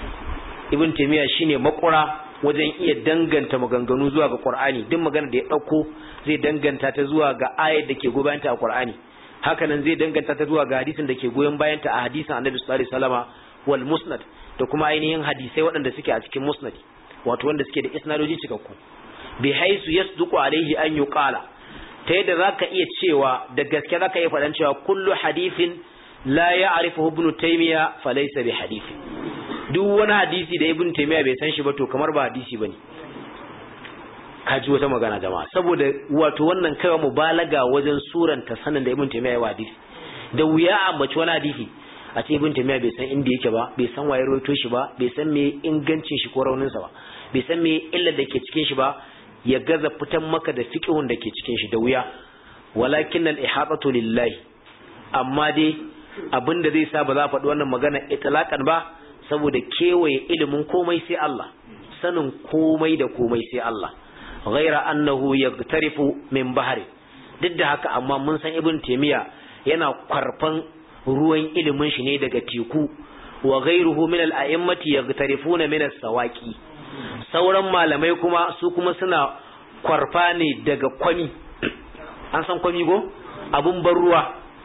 Ibn Taymiyyah shine makura wajen iya danganta maganganu zuwa ga Qur'ani duk magana da ya dauko zai danganta ta zuwa ga ayat da ke goyon ta a Qur'ani haka nan zai danganta ta zuwa ga hadisin da ke goyon bayan ta a hadisin Annabi sallallahu alaihi wasallama wal musnad da kuma ainihin hadisai waɗanda suke a cikin musnad wato wanda suke da isnadoji cikakku bi haisu yasduqu alaihi an yuqala ta yadda zaka iya cewa da gaske zaka iya faɗan cewa kullu hadithin la ya'rifuhu ibn Taymiyyah falaysa bi hadithin duk wani hadisi da ibn Taymiyyah bai san shi ba to kamar ba hadisi bane kaji wata magana jama'a saboda wato wannan kaiwa mubalaga wajen suranta sanin da ibn Taymiyyah ya hadisi da wuya a ambaci wani hadisi a ce ibn Taymiyyah bai san inda yake ba bai san waye rawaito shi ba bai san me ingancin shi ko raunin sa ba bai san me illar da ke cikin shi ba ya gaza fitan maka da fiqhun da ke cikin shi da wuya walakin al-ihatatu lillahi amma dai abinda zai sa ba za faɗi wannan magana itlaqan ba saboda kewaye ilimin komai sai Allah sanin komai da komai sai Allah ghaira annahu yagtarifu min bahri duk da haka amma mun san ibn Taymiyyah yana kwarfan ruwan ilimin shi ne daga teku wa ghairuhu min al-a'immati yagtarifuna min as-sawaqi sauran malamai kuma su kuma suna kwarfa ne daga kwami an san kwami go abun ban ruwa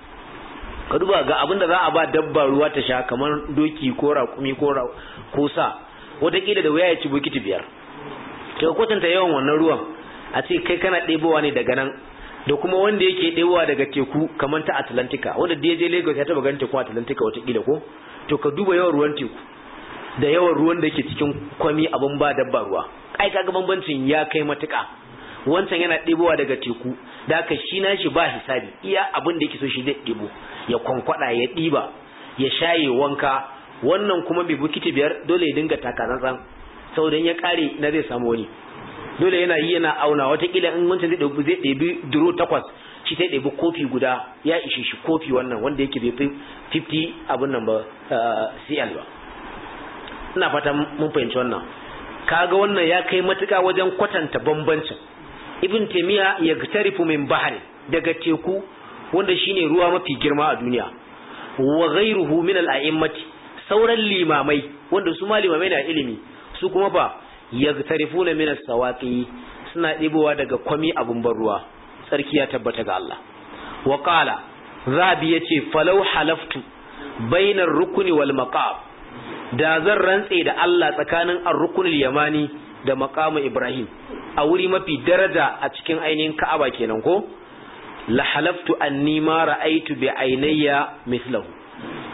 ka duba ga abin da za a ba dabba ruwa ta sha kamar doki ko raƙumi ko ko sa wataƙila da wuya ya ci bokiti biyar to kwatanta yawan wannan ruwan a ce kai kana ɗebowa ne daga nan da kuma wanda yake ɗebowa daga teku kamar ta Atlantika wanda da ya je Lagos ya taɓa ganin teku Atlantika wataƙila ko to ka duba yawan ruwan teku da yawan ruwan da yake cikin kwami abin ba dabba ruwa ai kaga bambancin ya kai matuƙa wancan yana ɗebowa daga teku da haka shi na shi ba hisabi iya abin da yake so shi zai ɗebo ya kwankwada ya ɗiba ya shaye wanka wannan kuma bai bukiti biyar dole ya dinga takatsantsan saboda ya kare na zai samu wani dole yana yi yana auna watakila in wancan zai ɗebi zai ɗebi duro takwas shi ta ɗebi kofi guda ya ishe shi kofi wannan wanda yake bai fi fifty abin nan ba cl ba ina fata mun fahimci wannan kaga wannan ya kai matuƙa wajen kwatanta bambancin ibn Taymiyyah ya tarifu min bahri daga teku wanda shine ruwa mafi girma a duniya wa ghayruhu min al-a'immati sauran limamai wanda su ma limamai na ilimi su kuma fa yagtarifuna min as-sawaqi suna dibowa daga kwami abun ban ruwa sarki ya tabbata ga Allah wa qala zabi yace falau halaftu bainar rukuni wal maqam da zan rantse da Allah tsakanin ar-rukunul yamani da maqamu Ibrahim a wuri mafi daraja a cikin ainihin Ka'aba kenan ko la halaftu anni ma ra'aytu bi aynayya mithlahu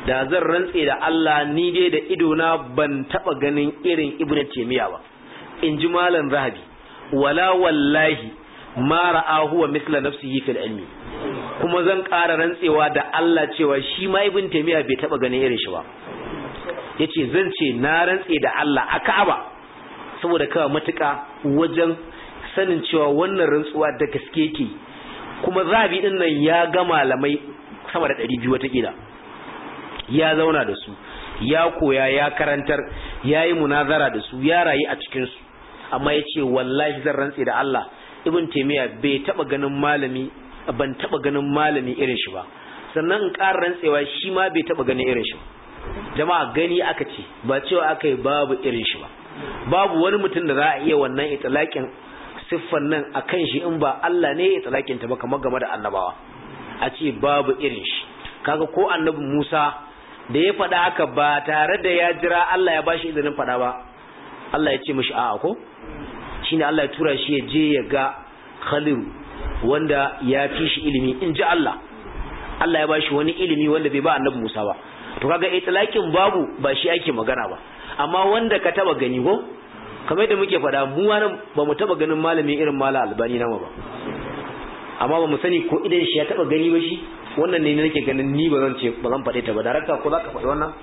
da zan rantse da Allah ni dai da ido na ban taba ganin irin Ibn Taymiyyah ba inji malam Zahabi wala wallahi ma ra'ahu wa mithla nafsihi fil ilmi kuma zan ƙara rantsewa da Allah cewa shi ma Ibn Taymiyyah bai taba ganin irin shi ba yace zan ce na rantse da Allah a Ka'aba saboda kawai matuka wajen sanin cewa wannan rantsuwa da gaske yake kuma Zahabi din nan ya ga malamai sama da ɗari biyu wata kila ya zauna da su ya koya ya karantar yayi munazara da su ya rayu a cikin su amma yace wallahi zan rantse da Allah Ibn Taymiyyah bai taba ganin malami ban taba ganin malami irin shi ba sannan in ƙara rantsewa shi ma bai taba ganin irin shi jama'a gani aka ce ba cewa aka yi babu irin shi ba babu wani mutum da za a iya wannan itlaqin siffan nan akan shi in ba Allah ne ya itlaqin ta ba kamar game da annabawa a ce babu irin shi kaga ko annabi Musa da ya faɗa haka ba tare da ya jira Allah ya bashi izinin faɗa ba Allah ya ce mishi a'a ko shine Allah ya tura shi ya je ya ga Khalil wanda ya fi shi ilimi in ji Allah Allah ya bashi wani ilimi wanda bai ba annabi Musa ba to kaga itlaqin babu ba shi ake magana ba amma wanda ka taba gani ko kamar yadda muke faɗa mu wannan ba mu taba ganin malami irin Malam Albani nama ba amma ba mu sani ko idan shi ya taba gani ba shi wannan ne nake ganin ni ba zan ce ba zan faɗe ta ba darakta ko zaka faɗi wannan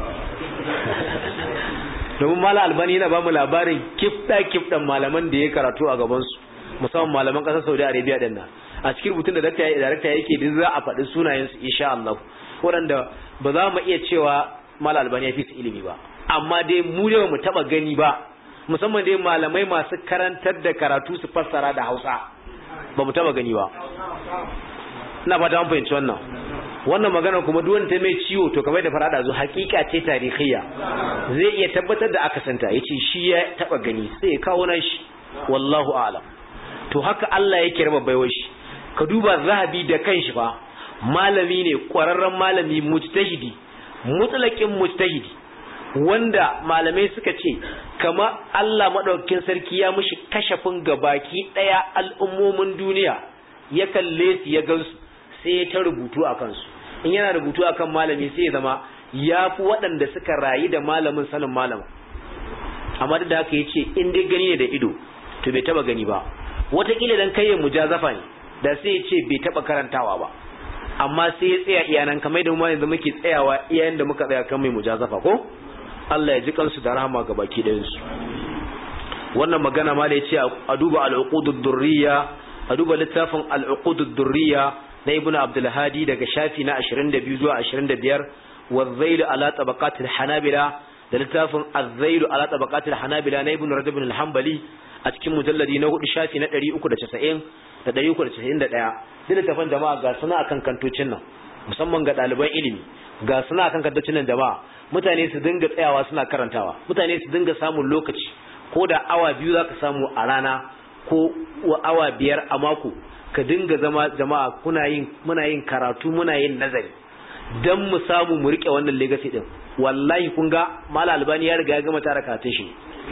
domin Malam Albani yana ba mu labarin kifda kifdan malaman da ya karatu a gaban su musamman malaman ƙasar Saudi Arabia din nan a cikin rubutun da darakta yake duk za a faɗi sunayen su insha Allah waɗanda ba za mu iya cewa Malam Albani ya fi su ilimi ba amma dai mu ne mu taba gani ba musamman dai malamai masu karantar da karatu su fassara da Hausa ba mu taba gani ba ina fata mun fahimci wannan wannan magana kuma duk wanda ta mai ciwo to kamar da farada zo hakika ce tarihiyya zai iya tabbatar da aka santa yace shi ya taba gani sai ya kawo nan shi wallahu a'lam to haka Allah yake raba baiwar shi ka duba Zahabi da kanshi fa malami ne kwararren malami mujtahidi mutlaqin mujtahidi wanda malamai suka ce kama Allah madaukakin sarki ya mishi kashafin gabaki daya al'ummomin duniya ya kalle su ya gansu sai ta rubutu akan su in yana rubutu akan malami sai ya zama yafi waɗanda suka rayu da malamin sanin malamin amma da haka yace in dai gani ne da ido to bai taba gani ba wataƙila dan kai mujazafa ne da sai ya ce bai taba karantawa ba amma sai ya tsaya iyanan kamar da mu yanzu muke tsayawa iyayen da muka tsaya kan mai mujazafa ko Allah ya ji kansu da rahama ga baki ɗayan su wannan magana ma da yace a duba al-uqudud durriya a duba littafin al-uqudud durriya na Ibn Abdul Hadi daga shafi na ashirin da biyu zuwa ashirin da biyar wa zail ala tabaqatil hanabila da littafin az-zail ala tabaqatil hanabila na Ibn Rajab al-Hanbali a cikin mujalladi na hudu shafi na ɗari uku da casa'in da ɗari uku da casa'in da ɗaya duk littafin jama'a ga suna akan kantocin nan musamman ga ɗaliban ilimi ga suna akan kantocin nan jama'a mutane su dinga tsayawa suna karantawa mutane su dinga samun lokaci ko da awa biyu zaka samu a rana ko awa biyar a mako ka dinga zama jama'a kuna yin muna yin karatu muna yin nazari dan mu samu mu rike wannan legacy din wallahi kun ga Malam Albani ya riga ya gama tara karatun shi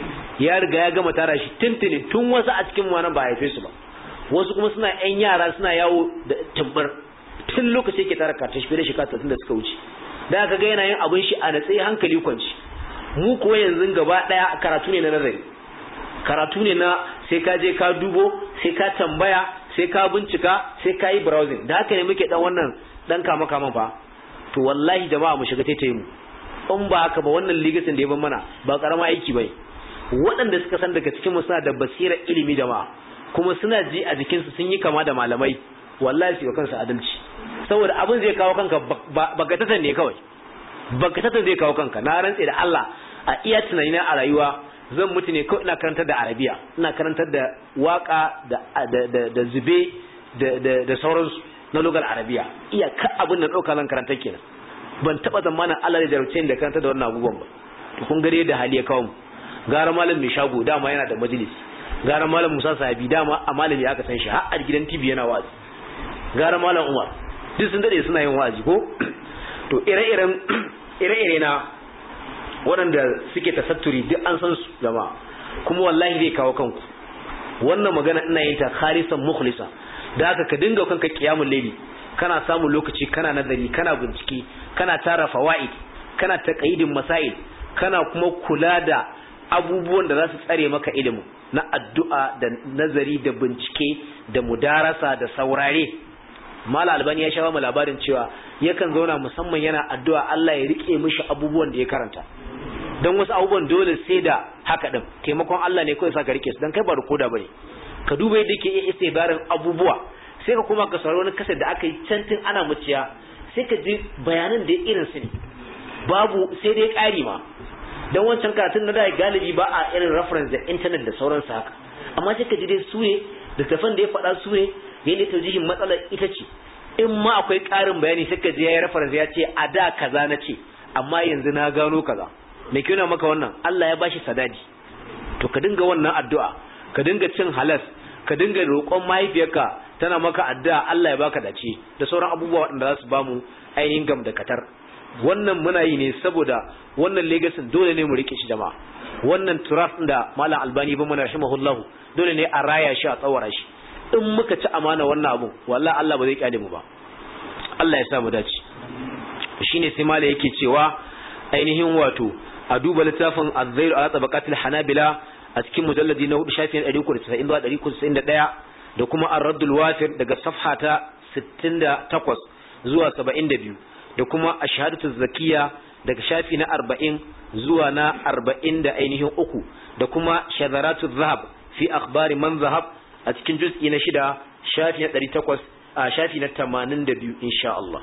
ya riga ya gama tara shi tuntuni tun wasu a cikin mu nan ba haife su ba wasu kuma suna ƴan yara suna yawo da tabbar tun lokaci yake tara karatun shi da shekara talatin da suka wuce da aka ga yana yin abin shi a natsayi hankali kwanci mu kuwa yanzu gaba daya karatu ne na nazari karatu ne na sai ka je ka dubo sai ka tambaya sai ka bincika sai ka yi browsing da haka ne muke dan wannan dan kama kama fa to wallahi jama'a mu shiga taitaye mu in ba haka ba wannan ligasin da ya ban mana ba karama aiki bai waɗanda suka san daga cikin mu suna da basirar ilimi jama'a kuma suna ji a jikin su sun yi kama da malamai wallahi su yi kansu adalci saboda abin zai kawo kanka bagatatan ne kawai bagatatan zai kawo kanka na rantse da Allah a iya tunanina a rayuwa zan mutu ne kawai ina karantar da arabiya ina karantar da waka da da da zube da da da sauransu na lugar arabiya iya ka abin da dauka zan karantar kenan ban taba zamanin Allah ya jarumce ni da karantar da wannan abubuwan ba to kun gare da hali ya kawo mu gara malam mai shago dama yana da majalis gara malam Musa Sahabi dama a malami aka san shi har a gidan T V yana wa'azi gara malam Umar duk sun dade suna yin wa'azi ko to ire-iren ire-ire na waɗanda suke tasatturi duk an san su jama'a kuma wallahi zai kawo kanku wannan magana ina yin ta khalisan mukhlisa da haka ka dinga kanka qiyamul layli kana samun lokaci kana nazari kana bincike kana tara fawaid kana taqayidin masail kana kuma kula da abubuwan da za su tsare maka ilimi na addu'a da nazari da bincike da mudarasa da saurare. Mala Albani ya shawo mu labarin cewa yakan zauna musamman yana addu'a Allah ya rike mishi abubuwan da ya karanta, don wasu abubuwan dole sai da haka din taimakon Allah ne kawai saka rike su, dan kai ba rukoda bane. Ka duba yadda yake iya istibarin abubuwa, sai ka kuma ka saurari wani kasar da aka yi cantin ana muciya, sai ka ji bayanan da irin su ne, babu sai dai ƙari ma. Dan wancan karatun na da galibi ba a irin reference da internet da sauransu haka, amma sai ka ji dai su ne da tafan da ya faɗa su ne yayin taujihin matsalar ita ce. In ma akwai ƙarin bayani sai ka ji yayi reference ya ce a da kaza na ce amma yanzu na gano kaza. Me ke nuna maka wannan? Allah ya bashi sadadi. To ka dinga wannan addu'a, ka dinga cin halas, ka dinga roƙon mahaifiyarka tana maka addu'a Allah ya baka dace da sauran abubuwa waɗanda za su bamu ainihin gam da katar. Wannan muna yi ne saboda wannan legacy dole ne mu rike shi jama'a. Wannan trust da Malam Albani ba mana rahimahullahu dole ne a raya shi a tsawara shi. In muka ci amana wannan abu wallahi Allah ba zai kyale mu ba. Allah ya sa mu dace. Shine sai Malam yake cewa ainihin wato a duba littafin Az-Zair ala tabaqatil Hanabila a cikin mujalladi na hudu shafin ɗari uku da casa'in zuwa ɗari uku da casa'in da ɗaya da kuma Ar-Raddul Wafir daga safha ta sittin da takwas zuwa saba'in da biyu da kuma Ash-Shahadatu Zakiyya daga shafi na arba'in zuwa na arba'in da ainihin uku da kuma Shadharatu Dhahab fi akhbari man zahab a cikin juz'i na shida shafi na ɗari takwas a shafi na tamanin da biyu insha Allah.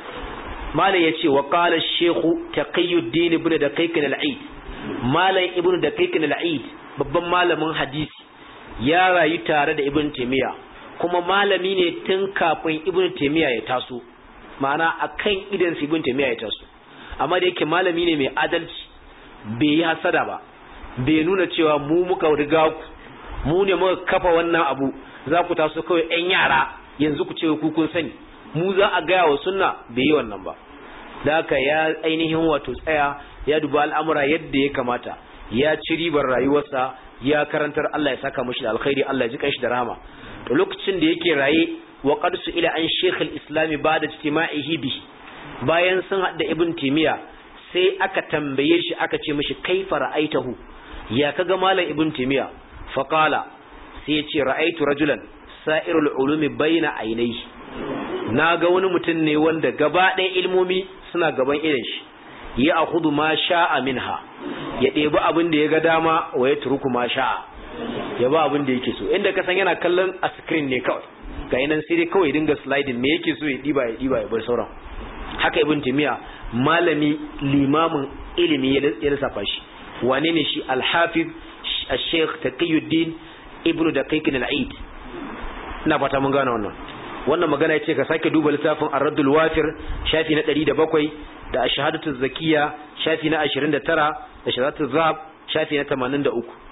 Malam yace wa qala ash-shaykh Taqiyuddin ibn Daqiq al-Eid, Malam ibn Daqiq al-Eid babban malamin hadisi ya rayu tare da Ibn Taymiyyah kuma malami ne tun kafin Ibn Taymiyyah ya taso, ma'ana akan idan su Ibn Taymiyyah ya taso, amma da yake malami ne mai adalci, bai yi hasada ba, bai nuna cewa mu muka riga ku, mu ne muka kafa wannan abu, za ku taso kawai ƴan yara yanzu ku ce ku kun sani, mu za a gaya wa sunna, bai yi wannan ba. Da haka ya ainihin wato tsaya ya duba al'amura yadda ya kamata, ya ci ribar rayuwarsa, ya karantar, Allah ya saka mashi da alkhairi, Allah ya ji kanshi da rahama. To lokacin da yake raye wa qad ila an shaykh al-islam ba'da ijtima'ihi bihi, bayan sun hada Ibn Taymiyyah sai aka tambaye shi aka ce mishi kaifa ra'aitahu, ya kaga malam Ibn Taymiyyah? Fa qala, sai ya ce ra'aitu rajulan sa'irul ulumi bayna aynayhi, na ga wani mutum ne wanda gaba ɗaya ilmomi suna gaban irin shi, ya akhudhu ma sha'a minha, ya ɗebi abin da ya ga dama wa ya turuku ma sha'a, ya ba abin da yake so, inda ka san yana kallon a screen ne kawai ga nan sai dai kawai dinga sliding, me yake so ya diba ya diba ya bar sauran. Haka Ibn Taymiyyah malami limamin ilimi ya lissafa shi. Wane ne shi? Al-Hafiz Al-Sheikh Taqiyuddin Ibn Daqiq al-Eid. Ina fata mun gane wannan. Wannan magana yace ka sake duba littafin Ar-Raddul Wafir shafi na ɗari da bakwai da Ash-Shahadatu Zakiyya shafi na ashirin da tara da Shadharatu Dhahab shafi na tamanin da uku.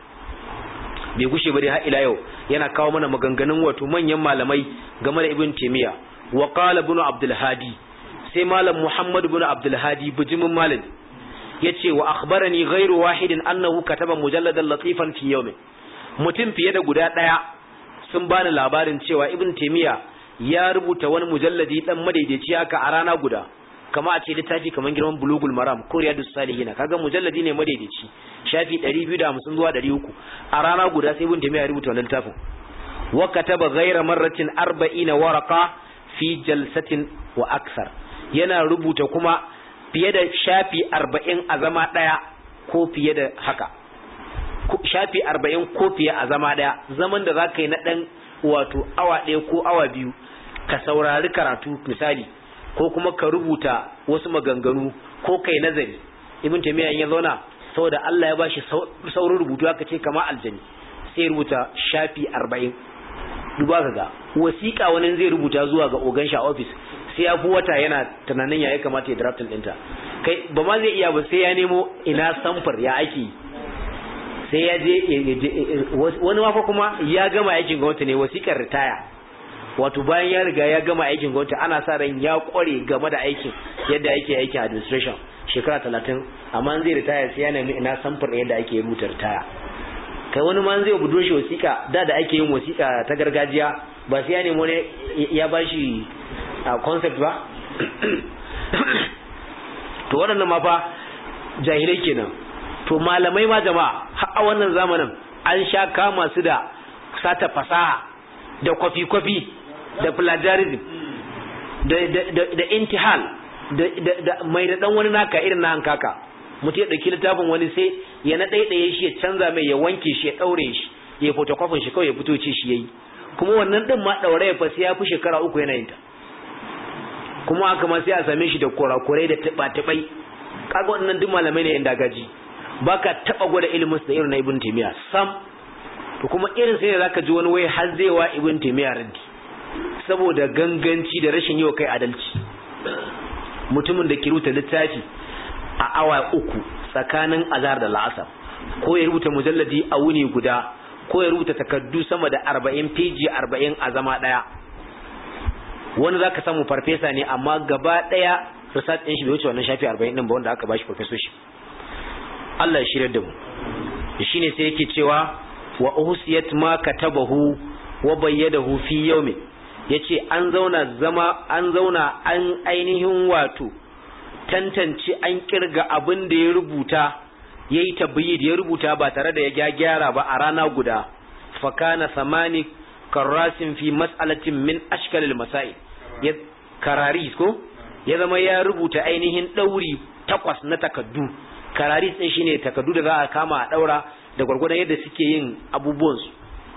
Bai gushe ba dai har ila yau yana kawo mana maganganun wato manyan malamai game da Ibn Taymiyyah. Wa qala Ibn Abdul Hadi, sai malam Muhammad ibn Abdul Hadi bijimin malami yace wa akhbarani ghayru wahidin annahu kataba mujalladan latifan fi yawmin, mutum fiye da guda daya sun bani labarin cewa Ibn Taymiyyah ya rubuta wani mujalladi dan madaidaici haka a rana guda, kama a ce littafi kaman girman Bulugul Maram ko Riyadus Salihin, kaga mujalladi ne madaidaici shafi ɗari biyu da hamsin zuwa ɗari uku a rana guda, sai Ibn Taymiyyah ya rubuta wannan littafin. Wa kataba ghayra marratin arba'ina waraqa fi jalsatin wa akthar, yana rubuta kuma fiye da shafi arba'in a zama daya ko fiye da haka, shafi arba'in ko fiye a zama daya, zaman da zaka yi na dan wato awa ɗaya ko awa biyu ka saurari karatu misali, ko kuma ka rubuta wasu maganganu ko kai nazari. Ibn Taymiyyah ya zauna saboda Allah ya bashi saurin rubutu, aka ce kama aljani, sai rubuta shafi arba'in. Duba ka ga wasiƙa wani zai rubuta zuwa ga ogan shi a office, sai ya fi wata yana tunanin ya kamata ya drafting ɗinta, kai ba ma zai iya ba sai ya nemo ina samfur ya ake, sai ya je wani wafa kuma ya gama aikin gwamnati ne, wasiƙar ritaya, wato bayan ya riga ya gama aikin gwamnati ana sa ran ya kware game da aikin yadda ake aikin administration shekara talatin, amma zai ritaya sai ya nemi ina samfur yadda ake rubuta ritaya. Kai wani ma zai budo shi wasiƙa da da ake yin wasiƙa ta gargajiya, ba sai ya nemo ne ya bashi a concept ba to waɗannan ma fa jahilai kenan. To malamai ma jama'a har a wannan zamanin an sha kama su da sata fasaha da kwafi-kwafi da plagiarism da da da intihal da da mai da dan wani naka irin na hankaka mutum ya dauki littafin wani sai ya na daidaye shi ya canza mai ya wanke shi ya daure shi ya photocopy shi kawai ya fito ce shi yayi kuma wannan din ma daure ya fa sai ya fi shekara uku yana yin ta kuma haka ma sai a same shi da kurakurai da tuba-tubai kaga wannan duk malamai ne inda gaji baka taba gwada ilimin da irin na Ibn Taymiyyah sam to kuma irin sai zaka ji wani wai har zai wa Ibn Taymiyyah raddi saboda ganganci da rashin yiwa kai adalci. Mutumin da ke rubuta littafi a awa uku tsakanin azhar da la'asar ko ya rubuta mujalladi a wuni guda ko ya rubuta takaddu sama da arba'in peji arba'in a zama daya wani zaka samu farfesa ne amma gaba daya research din shi bai wuce wannan shafi arba'in din ba wanda aka bashi professorship. Allah ya shirye da mu. Shine sai yake cewa wa uhsiyat ma katabahu wa bayyadahu fi yawmin yace an zauna zama an zauna an ainihin wato tantance an kirga abin da ya rubuta yayi tabyid ya rubuta ba tare da ya gyara ba a rana guda fa kana thamani karasin fi mas'alatin min ashkalil masail ya kararis ko ya zama ya rubuta ainihin dauri takwas na takaddu. Kararis din shine takaddu da za a kama a daura da gurgurdan yadda suke yin abubuwan su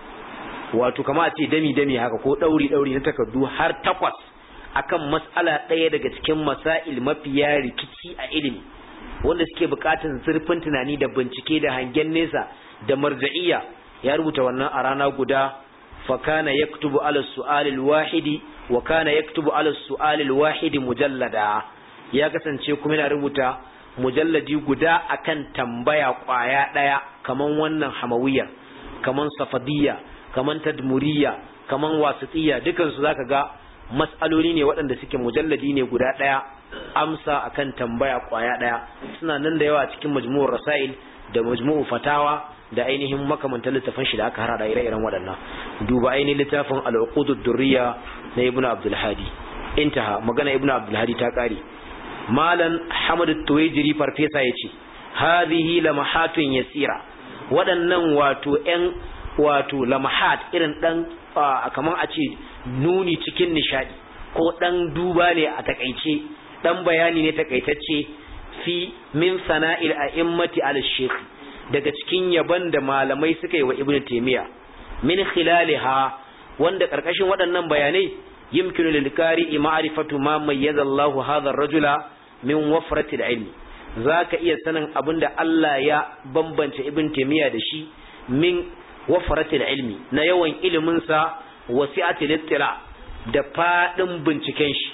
wato kama a ce dami dami haka ko dauri dauri na takaddu har takwas akan mas'ala daya daga cikin masail mafiya rikici a ilimi wanda suke bukatun zurfin tunani da bincike da hangen nesa da marja'iyya ya rubuta wannan a rana guda fa kana yaktubu ala su'al al-wahidi wa kana yaktubu ala su'al al-wahidi mujallada ya kasance kuma yana rubuta mujalladi guda akan tambaya kwaya daya kaman wannan hamawiyya kaman safadiyya kaman tadmuriyya kaman wasitiyya dukan su zaka ga mas'aloli ne waɗanda suke mujalladi ne guda daya amsa akan tambaya kwaya daya suna nan da yawa cikin majmu'ur rasail da majmu'u fatawa da ainihin makamantan littafin shi da aka harada ire-iren waɗannan duba ainihin littafin al-uqudud durriya na ibnu abdul hadi intaha magana ibnu abdul hadi ta kare. Malan Hamad Tuwaijiri farfesa yace hadhihi lamahatun yasira waɗannan wato ƴan wato lamahat irin dan kaman a ce nuni cikin nishadi ko dan duba ne a takeice dan bayani ne takaitacce fi min sana'il a'immati al-shaykh daga cikin yaban da malamai suka yi wa Ibn Taymiyyah min khilaliha wanda karkashin waɗannan bayanai yumkinu lil qari'i ma'rifatu ma mayyaza Allahu hadha ar-rajula min wafrati al-ilm zaka iya sanin abinda Allah ya bambance Ibn Taymiyyah da shi min wafrati al-ilmi na yawan ilimin sa wasi'ati al-ittila da fadin binciken shi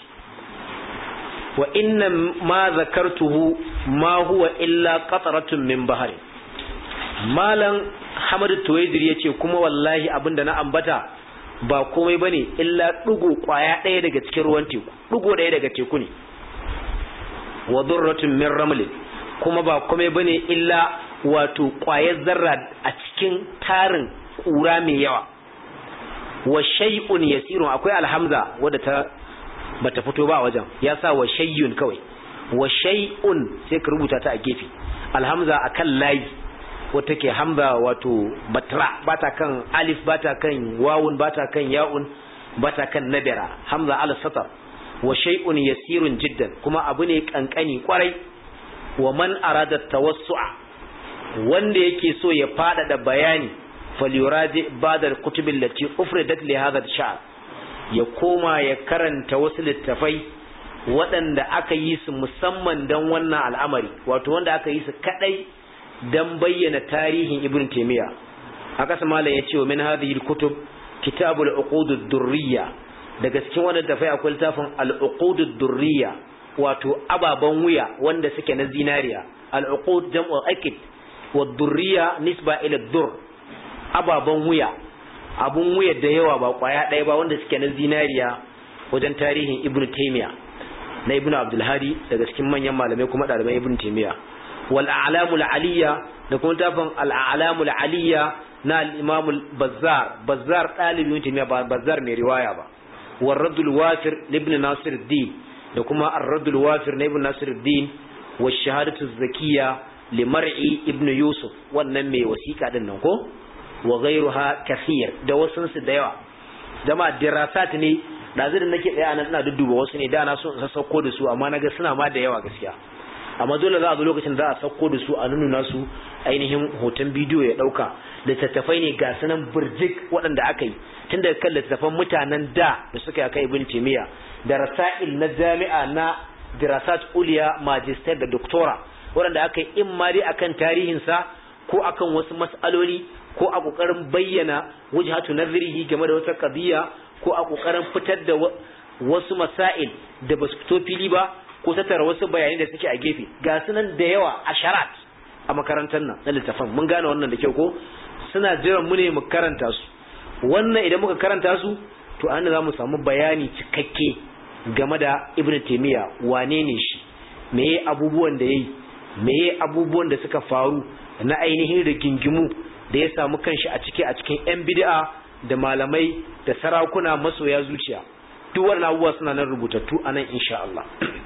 wa inna ma zakartuhu ma huwa illa qatratun min bahri. Malam Hamad Tuwaijiri yace kuma wallahi abinda na ambata ba komai bane illa dugo kwaya daya daga cikin ruwan teku dugo daya daga teku ne wa durratun min raml kuma ba komai bane illa wato kwayar zarra a cikin tarin kura mai yawa wa shay'un yasirun akwai alhamza wadda ta bata fito ba wajen ya sa wa shayyun kawai wa shay'un sai ka rubuta ta a gefe alhamza akan layi wata ke hamza wato batra bata kan alif bata kan wawun bata kan ya'un bata kan nabira hamza ala satar wa shay'un yasirun jiddan kuma abu ne kankani kwarai wa man arada tawassu'a wanda yake so ya fada bayani falyuraji ba'da al-kutub allati ufridat li hadha al-sha'r ya koma ya karanta wasu littafai waɗanda aka yi su musamman dan wannan al'amari wato wanda aka yi su kadai dan bayyana tarihin Ibn Taymiyyah. Haka malam ya ce wa min hadhihi al-kutub kitab al-uqud ad-durriyya daga cikin wannan tafai akwai littafin al-uqud ad-durriyya wato ababan wuya wanda suke na zinariya al-uqud jam'u aqid wa ad-durriyya nisba ila ad-durr ababan wuya abun wuya da yawa ba kwaya ɗaya ba wanda suke na zinariya wajen tarihin Ibn Taymiyyah na Ibn Abdul Hadi daga cikin manyan malamai kuma ɗaliban Ibn Taymiyyah wal a'lamul aliyya da kuma tafin al a'lamul aliyya na al imam al bazzar bazzar dalibin Ibn Taymiyyah ba bazzar mai riwaya ba والرد الوافر لابن ناصر الدين da kuma ar-radd al-wafir na ibn Nasir ad-Din wa shahadatu az-zakiyya li Mar'i ibn Yusuf wannan mai wasiqa din nan ko wa ghayruha kaseer da wasun su da yawa jama'a dirasat ne dazu da nake tsaya nan ina dudduba wasu ne da na so in sauko da su amma naga suna ma da yawa gaskiya amma dole za a zo lokacin da za a sauko da su a nuna su ainihin hoton bidiyo ya dauka littattafai ne ga sanan burjik waɗanda aka yi tun daga kan littattafan mutanen da da suka yi aka ibn Taymiyyah da rasail na jami'a na dirasat uliya magister da doctora waɗanda aka yi in ma dai akan tarihinsa ko akan wasu mas'aloli ko a kokarin bayyana wajhatu nazrihi game da wata qadiya ko a kokarin fitar da wasu masail da basu fito fili ba ko tattara wasu bayanai da suke a gefe ga sunan da yawa asharat a makarantar nan na littafin mun gane wannan da kyau ko suna jiran mu ne mu karanta su wannan idan muka karanta su to an za mu samu bayani cikakke game da Ibn Taymiyyah wane ne shi meye abubuwan da yayi meye abubuwan da suka faru na ainihin rigingimu da ya samu kanshi a cike a cikin yan bid'a da malamai da sarakuna masoya zuciya duk wannan abubuwa suna nan rubutattu anan insha Allah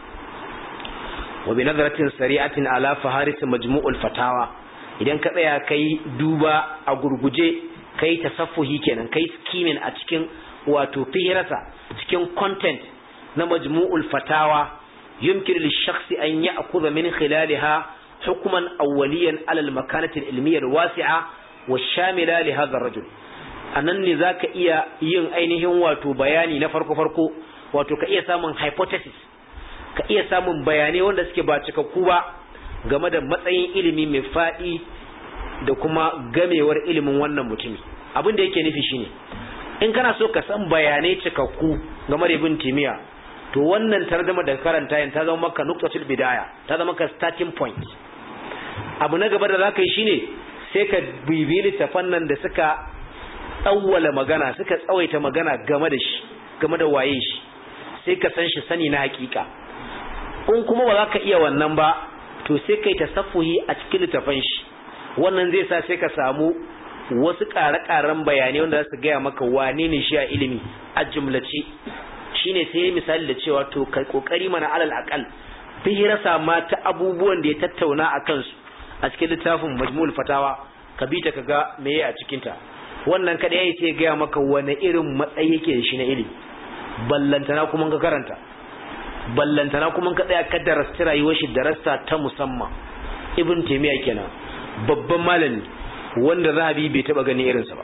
wa bi nazaratin sari'atin ala faharis majmu'ul fatawa idan ka tsaya kai duba a gurguje kai tasaffuhi kenan kai skimming a cikin wato fihirasa cikin content na majmu'ul fatawa yumkin lishakhsi an ya'khudha min khilalaha hukman awwaliyan ala al-makanati al-ilmiyya al-wasi'a wash-shamila li hadha ar-rajul anan ne zaka iya yin ainihin wato bayani na farko farko wato ka iya samun hypothesis ka iya samun bayanai wanda suke ba cikakku ba game da matsayin ilimi mai fadi da kuma gamewar ilimin wannan mutumi abin da yake nufi shine in kana so ka san bayanai cikakku game da Ibn Taymiyyah to wannan tarjuma da karanta yin ta zama maka nuqtatul bidaya ta zama maka starting point abu na gaba da zaka yi shine sai ka bibi littafan nan da suka tsawwala magana suka tsawaita magana game da shi game da waye shi sai ka san shi sani na hakika in kuma ba za ka iya wannan ba to sai kai tasaffuhi a cikin littafan shi wannan zai sa sai ka samu wasu ƙare-ƙaren bayanai wanda za su gaya maka wane ne shi a ilimi a jumlace shine sai misali da cewa to kai kokari mana alal aqal fihirasa ma ta abubuwan da ya tattauna a kansu a cikin littafin majmu'ul fatawa ka bi ta kaga meye a cikin ta wannan kada yayi sai gaya maka wani irin matsayi yake da shi na ilimi ballantana kuma ka karanta ballantana kuma ka tsaya ka darasta rayuwar shi darasta ta musamman Ibn Taymiyyah kenan babban malami wanda Zahabi bai taba gani irin sa ba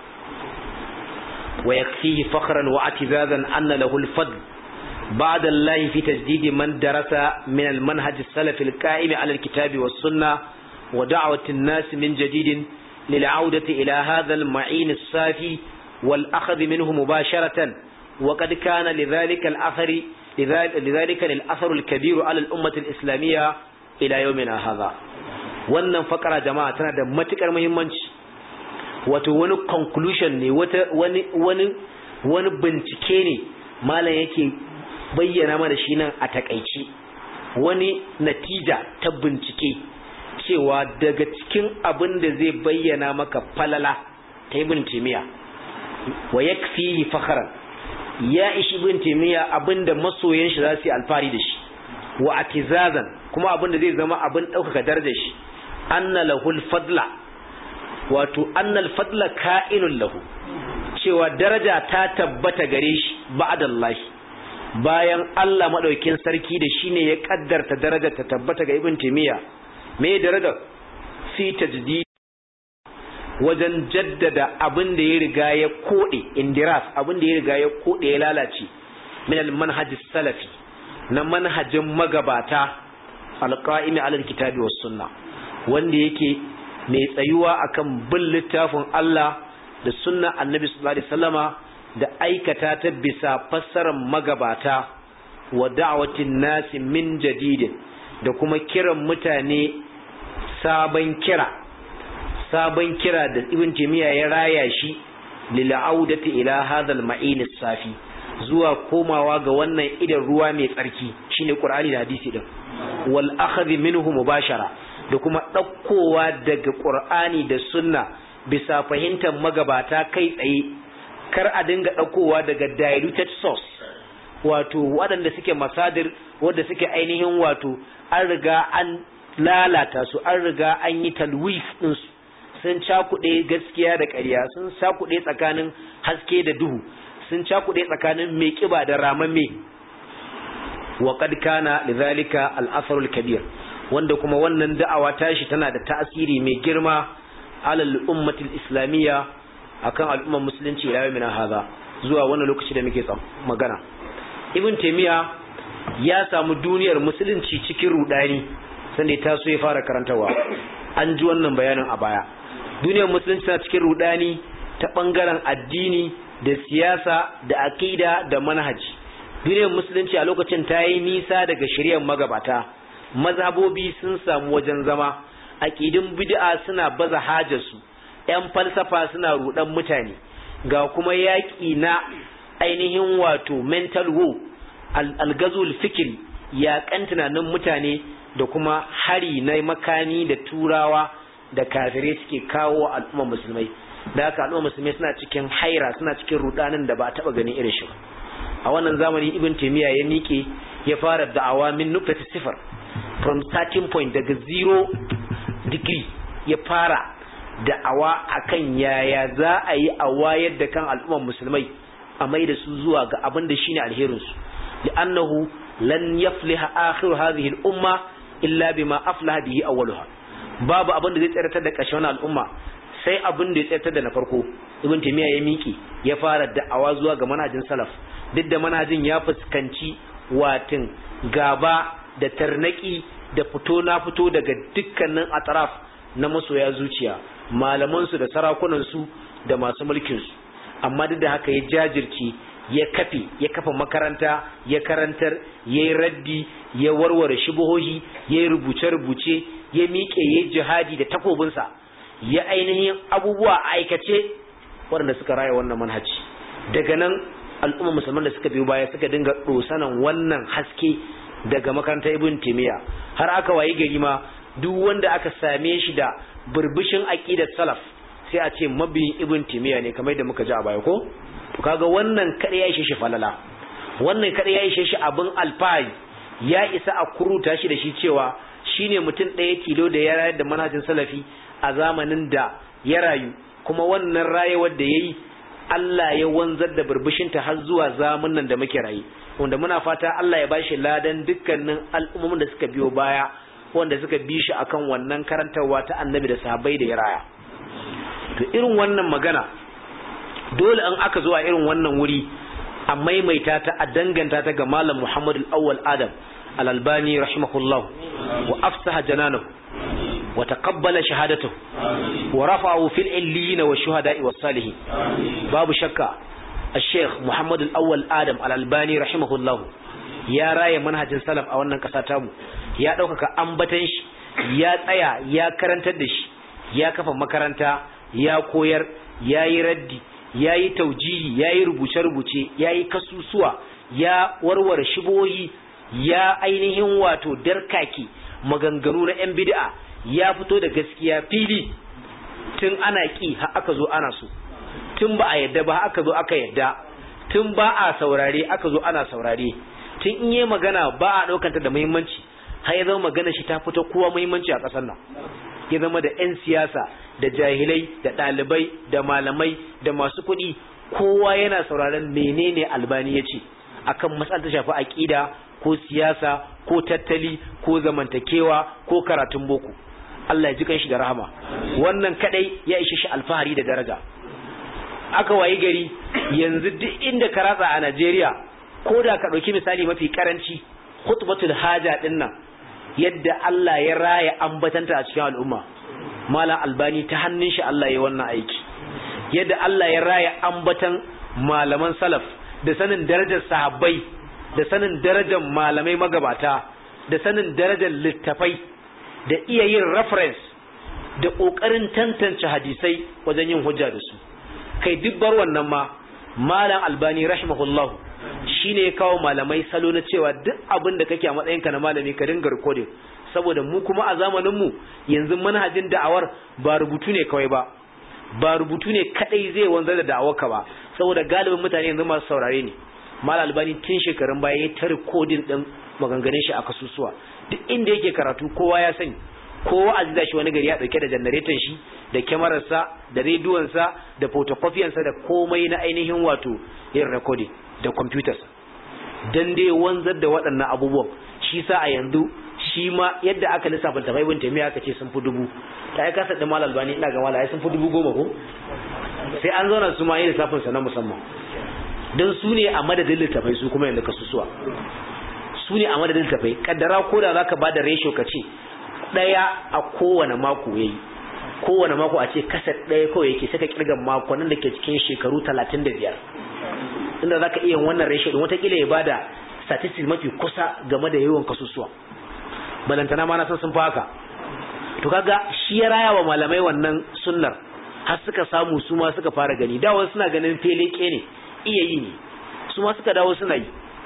wa yakfihi fakhran wa atizazan anna lahu al-fadl ba'da Allah fi tajdid man darasa min al-manhaj as-salaf al-qa'im 'ala al-kitab was-sunnah wa da'wati an-nas min jadid lil'audati ila hadha al-ma'in as-safi wal-akhdh minhu mubasharatan wa qad kana lidhalika al-athari lidhalika al-athar al-kabir 'ala al-ummah al-islamiyyah ila yawmina hadha wannan fakara jama'a tana da matukar muhimmanci wato wani conclusion ne wata wani wani wani bincike ne malam yake bayyana mana shi nan a takeici wani natija ta bincike cewa daga cikin abin da zai bayyana maka falala ta Ibn Taymiyyah wa yakfihi fakhran ya ishi Ibn Taymiyyah abinda masoyan shi za su yi alfari da shi wa atizazan kuma abinda zai zama abin daukaka darajar shi anna lahul fadla wato annal fadla ka'inun lahu cewa daraja ta tabbata gare shi ba'dallahi bayan Allah madaukin sarki da shine ya kaddarta darajar ta tabbata ga Ibn Taymiyyah me darajar fi tajdid wajen jaddada abin da ya riga ya kode indiras abin da ya riga ya kode ya lalace min al manhaj salafi na manhajin magabata alqa'imi ala alkitabi was sunna wanda yake mai tsayuwa akan bin littafin Allah da sunna annabi sallallahu alaihi wasallama da aikata ta bisa fassarar magabata wa da'watin nasi min jadidin da kuma kiran mutane sabon kira sabon kira da Ibn Taymiyyah ya raya shi lil audati ila hadha al ma'in safi zuwa komawa ga wannan idan ruwa mai tsarki shine Qur'ani da hadisi din wal akhadh minhu mubashara da kuma ɗaukowa daga ƙur'ani da sunna bisa fahimtar magabata kai tsaye kar a dinga ɗaukowa daga diluted source wato waɗanda suke masadir wanda suke ainihin wato an riga an lalata su, an riga an yi talwif ɗinsu, sun cakuɗe gaskiya da ƙarya, sun cakuɗe tsakanin haske da duhu, sun cakuɗe tsakanin mai ƙiba da ramamme. wa qad kana lidhalika al-athar al-kabir, wanda kuma wannan da'awa tashi tana da tasiri mai girma alal ummati al-islamiyya akan al'ummar musulunci ila yawmina hadha, zuwa wannan lokaci da muke magana. Ibn Taymiyyah ya samu duniyar musulunci cikin rudani sanda ya taso ya fara karantawa. An ji wannan bayanin a baya. Duniyar musulunci tana cikin rudani ta bangaren addini da siyasa da aqida da manhaji. Duniyar musulunci a lokacin ta yi nisa daga shari'ar magabata, mazhabobi sun samu wajen zama, aqidin bid'a suna baza hajarsu, ƴan falsafa suna rudan mutane, ga kuma yaƙi na ainihin wato mental war, al-ghazul fikri, yaƙan tunanin mutane da kuma hari na makani da turawa da kafirai suke kawo al'ummar musulmai. Da haka al'ummar musulmai suna cikin haira, suna cikin rudanin da ba a taba ganin irin shi ba. A wannan zamani Ibn Taymiyyah ya miƙe ya fara da'awa min nuqtati sifar, from starting point, daga zero degree ya fara da'awa akan yaya za a yi a wayar da kan al'ummar musulmai a mai da su zuwa ga abin da shine alherin su, li'annahu lan yafliha akhiru hadhihi al-umma illa bima aflaha bihi awwaluha. Babu abin da zai tsiratar da ƙarshen al'umma sai abin da ya tsiratar da na farko. Ibn Taymiyyah ya miƙe ya fara da'awa zuwa ga manhajin salaf, duk da manhajin ya fuskanci watin gaba da tarnaki da fito na fito daga dukkanin atraf na masoya zuciya, malaman su da sarakunan su da masu mulkin su, amma duk da haka ya jajirce, ya kafe ya kafa makaranta, ya karantar, ya yi raddi, ya warware shubuhohi, ya yi rubuce-rubuce, ya miƙe ya yi jihadi da takobinsa, ya ainihin abubuwa a aikace waɗanda suka raya wannan manhaji. Daga nan al'umma musulman da suka biyo baya suka dinga dosanan wannan haske daga makarantar Ibn Taymiyyah, har aka wayi gari ma duk wanda aka same shi da burbushin aqidar salaf sai a ce mabiyin Ibn Taymiyyah ne, kamar da muka ji a baya ko. To kaga wannan kada ya ishe shi falala, wannan kada ya ishe shi abin alfahari, ya isa a kuruta shi da shi cewa shine mutum ɗaya tilo da ya rayar da manhajin salafi a zamanin da ya rayu, kuma wannan rayuwar da yayi Allah ya wanzar da burbushinta har zuwa zamanin da muke rayu, wanda muna fata Allah ya bashi ladan dukkanin al'ummomin da suka biyo baya wanda suka bi shi akan wannan karantarwa ta annabi da sahabbai da ya raya. To irin wannan magana dole an aka zo a irin wannan wuri a maimaita ta, a danganta ta ga Malam Muhammad al-Awwal Adam al-Albani rahimahullah, wa afsaha jananahu wa taqabbala shahadatahu wa rafa'ahu fil illiyin wa shuhada'i was salihin. Babu shakka al-Sheikh Muhammad al-Awwal Adam al-Albani rahimahullah ya raye manhajin salaf a wannan kasa tamu, ya ɗaukaka ambatan shi, ya tsaya ya karantar da shi, ya kafa makaranta, ya koyar, ya yi raddi, ya yi taujihi, ya yi rubuce-rubuce, ya yi kasusuwa, ya warware shibohi, ya ainihin wato darkaki maganganu na 'yan bid'a, ya fito da gaskiya fili tun ana ƙi har aka zo ana so, tun ba a yadda ba aka zo aka yadda, tun ba a saurare aka zo ana saurare, tun in yi magana ba a ɗaukanta da muhimmanci har ya zama magana shi ta fito kowa muhimmanci a ƙasar nan. Ya zama da 'yan siyasa da jahilai da ɗalibai da malamai da masu kuɗi kowa yana sauraron menene Albani ya ce akan matsalar ta shafi aƙida ko siyasa ko tattali ko zamantakewa ko karatun boko. Allah ya ji kanshi da rahama. Wannan kadai ya ishe shi alfahari da daraja. Aka wayi gari yanzu duk inda ka ratsa a Najeriya, ko da ka ɗauki misali mafi karanci khutbatul haja din nan, yadda Allah ya raya ambatanta a cikin al'umma, Malam Albani ta hannun shi Allah ya wannan aiki. Yadda Allah ya raya ambatan malaman salaf da sanin darajar sahabbai, da sanin darajar malamai magabata, da sanin darajar littafai, da iya yin reference da ƙoƙarin tantance hadisai wajen yin hujja da su. Kai dubbar wannan ma Malam Albani rahimahullahu shine ya kawo malamai salo na cewa duk abin da kake a matsayinka na malami ka dinga recording, saboda mu kuma a zamanin mu yanzu manhajin da'awar ba rubutu ne kawai ba, ba rubutu ne kadai zai wanzar da da'awarka ba, saboda galibin mutane yanzu masu saurare ne, Mal Albani tun shekarun baya ya ta recording din maganganun shi a kasusuwa duk inda yake karatu kowa ya sani kowa azza shi wani gari ya dauke da generator shi da kyamarar sa da rediyon sa da photocopy sa da komai na ainihin wato yin recording da computers dan dai wanzar da waɗannan abubuwan shi sa a yanzu shi ma yadda aka lissafa tafai bin tamiya aka ce sun fi dubu ta ai kasa da Mal Albani ina ga malai sun fi dubu goma ko sai an zauna su ma yin lissafin sa na musamman dan su ne a madadin littafai su kuma yanda kasusuwa su ne a madadin littafai kaddara ko da zaka bada ratio ka ce daya a kowane mako yayi kowane mako a ce kaset daya kawai yake saka kirgan makonnin da ke cikin shekaru talatin da biyar inda zaka iya wannan ratio din wata kila ya bada statistics mafi kusa game da yawan kasusuwa balantana ma na san sun fa haka to kaga shi ya raya wa malamai wannan sunnar har suka samu su ma suka fara gani dawo suna ganin feleke ne iya yi ne su ma suka dawo suna yi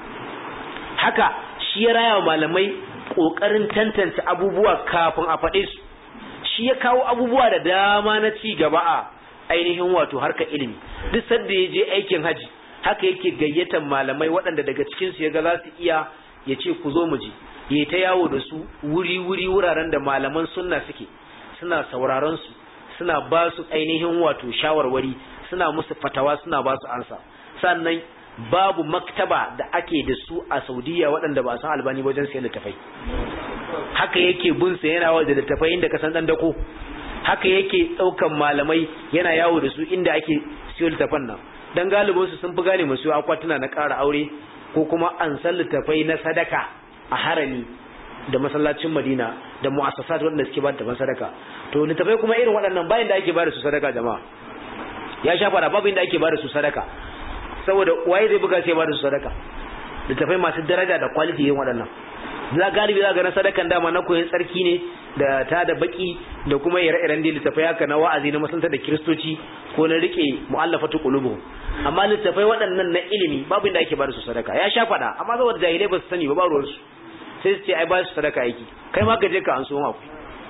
haka shi ya raya wa malamai kokarin tantance abubuwa kafin a faɗe su shi ya kawo abubuwa da dama na ci gaba a ainihin wato harkar ilimi duk sanda ya je aikin haji haka yake gayyatar malamai waɗanda daga cikin su ya ga za su iya ya ce ku zo mu je ya ta yawo da su wuri-wuri wuraren da malaman sunna suke suna sauraron su suna ba su ainihin wato shawarwari suna musu fatawa suna ba su ansa sannan babu maktaba da ake da su a Saudiya waɗanda ba san Albani wajen sayan littafai haka yake bin sa yana yawo da littafai inda ka san dan dako haka yake daukan malamai yana yawo da su inda ake siyo littafan nan dan galibin su sun fi gane musu akwatuna na ƙara aure ko kuma an san littafai na sadaka a harami da masallacin Madina da mu'assasat wanda suke ba da sadaka to littafai kuma irin waɗannan bayan da ake ba da su sadaka jama'a ya shafa da babu inda ake ba da su sadaka saboda waye zai buga sai ba da su sadaka littafai masu daraja da quality yin waɗannan za galibi za ga na sadakan dama na koyon tsarki ne da ta da baki da kuma ire-iren da littafai haka na wa'azi na masanta da kristoci ko na rike mu'allafatu qulubuhum amma littafai waɗannan na ilimi babu inda ake ba da su sadaka ya sha fada amma saboda jahilai ba su sani ba ba ruwan su sai su ce ai ba su sadaka aiki kai ma ka je ka an so maku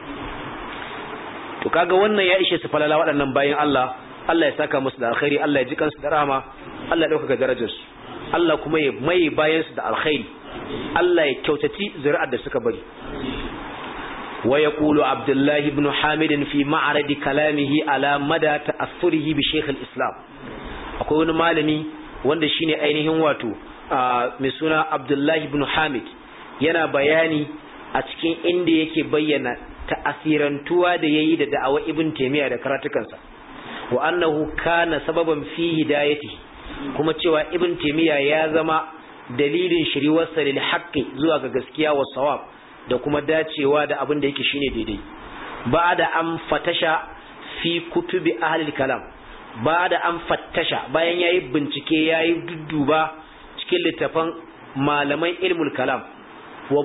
to kaga wannan ya ishe su falala waɗannan bayan Allah Allah ya saka musu da alkhairi Allah ya ji kansu da rahama Allah ya dauka darajar su Allah kuma ya mai bayan su da alkhairi Allah ya kyautaci zuri'ar da suka bari wa yaqulu Abdullah ibn Hamid fi ma'rad kalamihi ala mada ta'assurihi bi Sheikh al-Islam akwai wani malami wanda shine ainihin wato mai suna Abdullah ibn Hamid yana bayani a cikin inda yake bayyana ta'asirantuwa da yayi da da'awa Ibn Taymiyyah da karatukansa wa annahu kana sababan fi hidayatihi kuma cewa Ibn Taymiyyah ya zama dalilin shiriwarsa lil haqqi zuwa ga gaskiya wa sawab da kuma dacewa da abin da yake shine daidai ba'da an fatasha fi kutubi ahli kalam ba'da an fattasha bayan yayi bincike yayi dudduba cikin littafan malaman ilmul kalam wa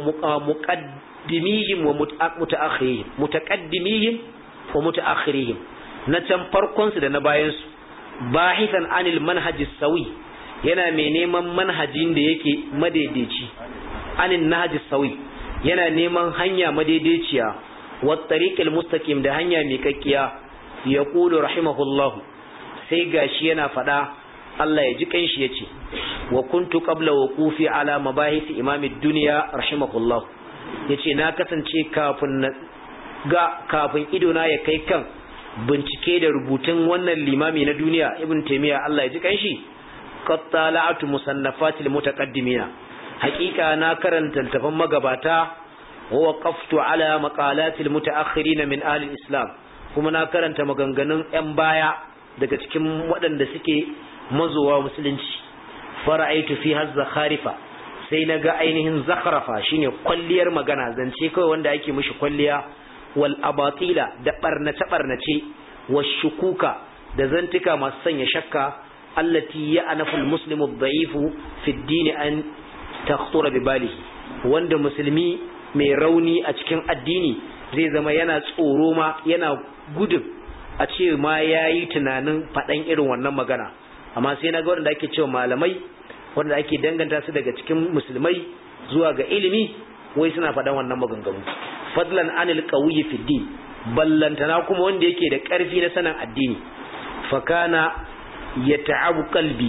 muqaddimihim wa mutaakhirihim mutaqaddimihim wa mutaakhirihim na can farkon su da na bayan su bahisan anil manhajis sawi yana mai neman manhajin da yake madaidaici anin nahjis sawi yana neman hanya madaidaiciya wa tariqil mustaqim da hanya mai kakkiya yaqulu rahimahullah sai gashi yana fada Allah ya ji kanshi yace wa kuntu qabla wuqufi ala mabahith imam ad-dunya rahimahullah yace na kasance kafin ga kafin ido na ya kai kan bincike da rubutun wannan limami na duniya ibn taymiya Allah ya ji kanshi qad tala'tu musannafatil mutaqaddimina haqiqa na karanta littafan magabata wa waqaftu ala maqalatil mutaakhirin min ahli islam kuma na karanta maganganun yan baya daga cikin waɗanda suke mazuwa musulunci fara'aitu fi hazza kharifa sai naga ainihin zakharafa shine kwalliyar magana zance kai wanda yake mishi kwalliya wal abatila da barnace barnace washukuka da zantika masu sanya shakka allati ya'nafu almuslimu ad-da'ifu fi ad-din an takhtura bi balihi wanda musulmi mai rauni a cikin addini zai zama yana tsoro ma yana gudun a ce ma yayi tunanin fadan irin wannan magana amma sai naga wanda ake cewa malamai wanda ake danganta su daga cikin musulmai zuwa ga ilimi wai suna fadan wannan maganganu fadlan anil qawiyyi fi din ballantana kuma wanda yake da karfi na sanin addini fakana yata'abu qalbi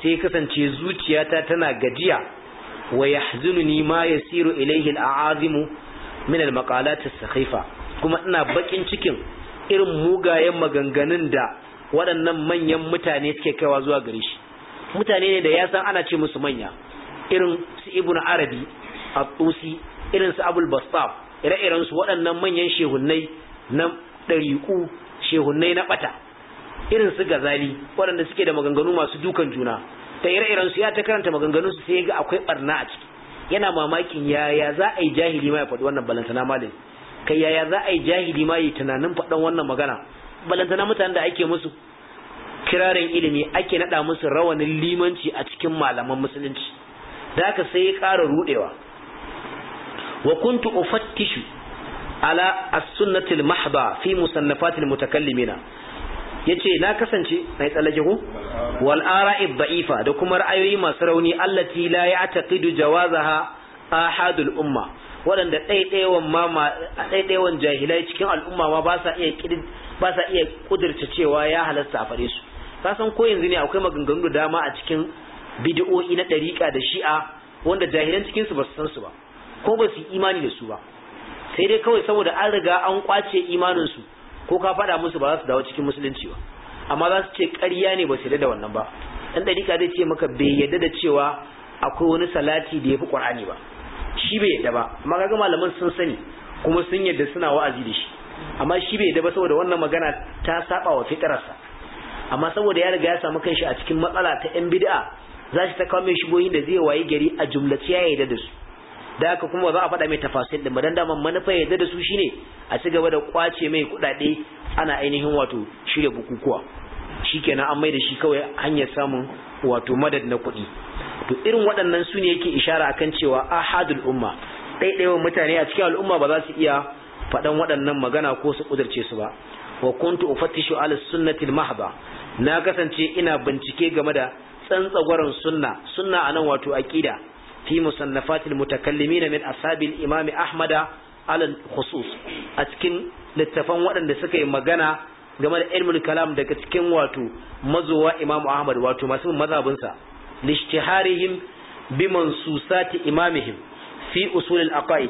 sai kasance zuciyata tana gajiya wa yahzununi ma yasiru ilayhi al-a'azimu min al-maqalat as-sakhifa kuma ina bakin cikin irin mugayen maganganun da waɗannan manyan mutane suke kaiwa zuwa gare shi. Mutane ne da ya san ana ce musu manya, irin su Ibn Arabi at-Tusi, irin su Abul Bastaf, ire-iren su waɗannan manyan shehunnai na ɗariƙu, shehunnai na ɓata, irin su Gazali waɗanda suke da maganganu masu dukan juna, ta ire-iren su ya ta karanta maganganun su sai ga akwai barna a ciki. Yana mamakin yaya za a yi jahili ma ya faɗi wannan balantana malami, kai yaya za a yi jahili ma yi tunanin faɗan wannan magana, balantana mutanen da ake musu kirarin ilimi, ake naɗa musu rawanin limanci a cikin malaman musulunci. Da haka sai ya ƙara ruɗewa. wa kuntu ufattishu ala as-sunnati al-mahdha fi musannafat al-mutakallimina, yace na kasance mai tsallake ko wal ara'i dha'ifa da kuma ra'ayoyi masu rauni allati la ya'taqidu jawazaha ahadul umma, wadanda ɗaiɗaiwan ma ɗaiɗaiwan jahilai cikin al'umma ma ba sa iya ba sa iya kudurta cewa ya halasta a fare su. Ka san ko yanzu ne akwai maganganu da dama a cikin bid'o'i na dariqa da shi'a wanda jahilan cikin su ba su san su ba ko ba su imani da su ba, sai dai kawai saboda an riga an kwace imanin su ko ka faɗa musu ba za su dawo cikin musulunci ba, amma za su ce ƙarya ne ba su yarda da wannan ba. Dan dariqa zai ce maka bai yarda da cewa akwai wani salati da yafi Qur'ani ba, shi bai yarda ba, amma kaga malaman sun sani kuma sun yarda suna wa'azi da shi, amma shi bai yarda ba saboda wannan magana ta saba wa fitrarsa. Amma saboda ya riga ya samu kanshi a cikin matsala ta yan bid'a, za shi ta kawo mai shigoyin da zai wayi gari a jumlace ya yarda da su. Da haka kuma za a faɗa mai tafasil din, dan daman manufa ya yarda da su shine a ci gaba da kwace mai kuɗaɗe ana ainihin wato shirya bukukuwa. Shikenan an mai da shi kawai hanyar samun wato madad na kuɗi. To irin waɗannan su ne yake ishara akan cewa ahadul umma, ɗaiɗaiwan mutane a cikin al'umma ba za su iya faɗan waɗannan magana ko su ƙudurce su ba. Wa kuntu ufattishu ala sunnati al-mahdha, na kasance ina bincike game da tsantsagwaron sunna sunna anan wato aqida fi musannafatil mutakallimin min ashabil imam ahmad ala khusus, a cikin littafan waɗanda suka yi magana game da ilmul kalam daga cikin wato mazuwa imam ahmad wato masu mazhabin sa, lishtiharihim bi mansusati imamihim fi usul al-aqaid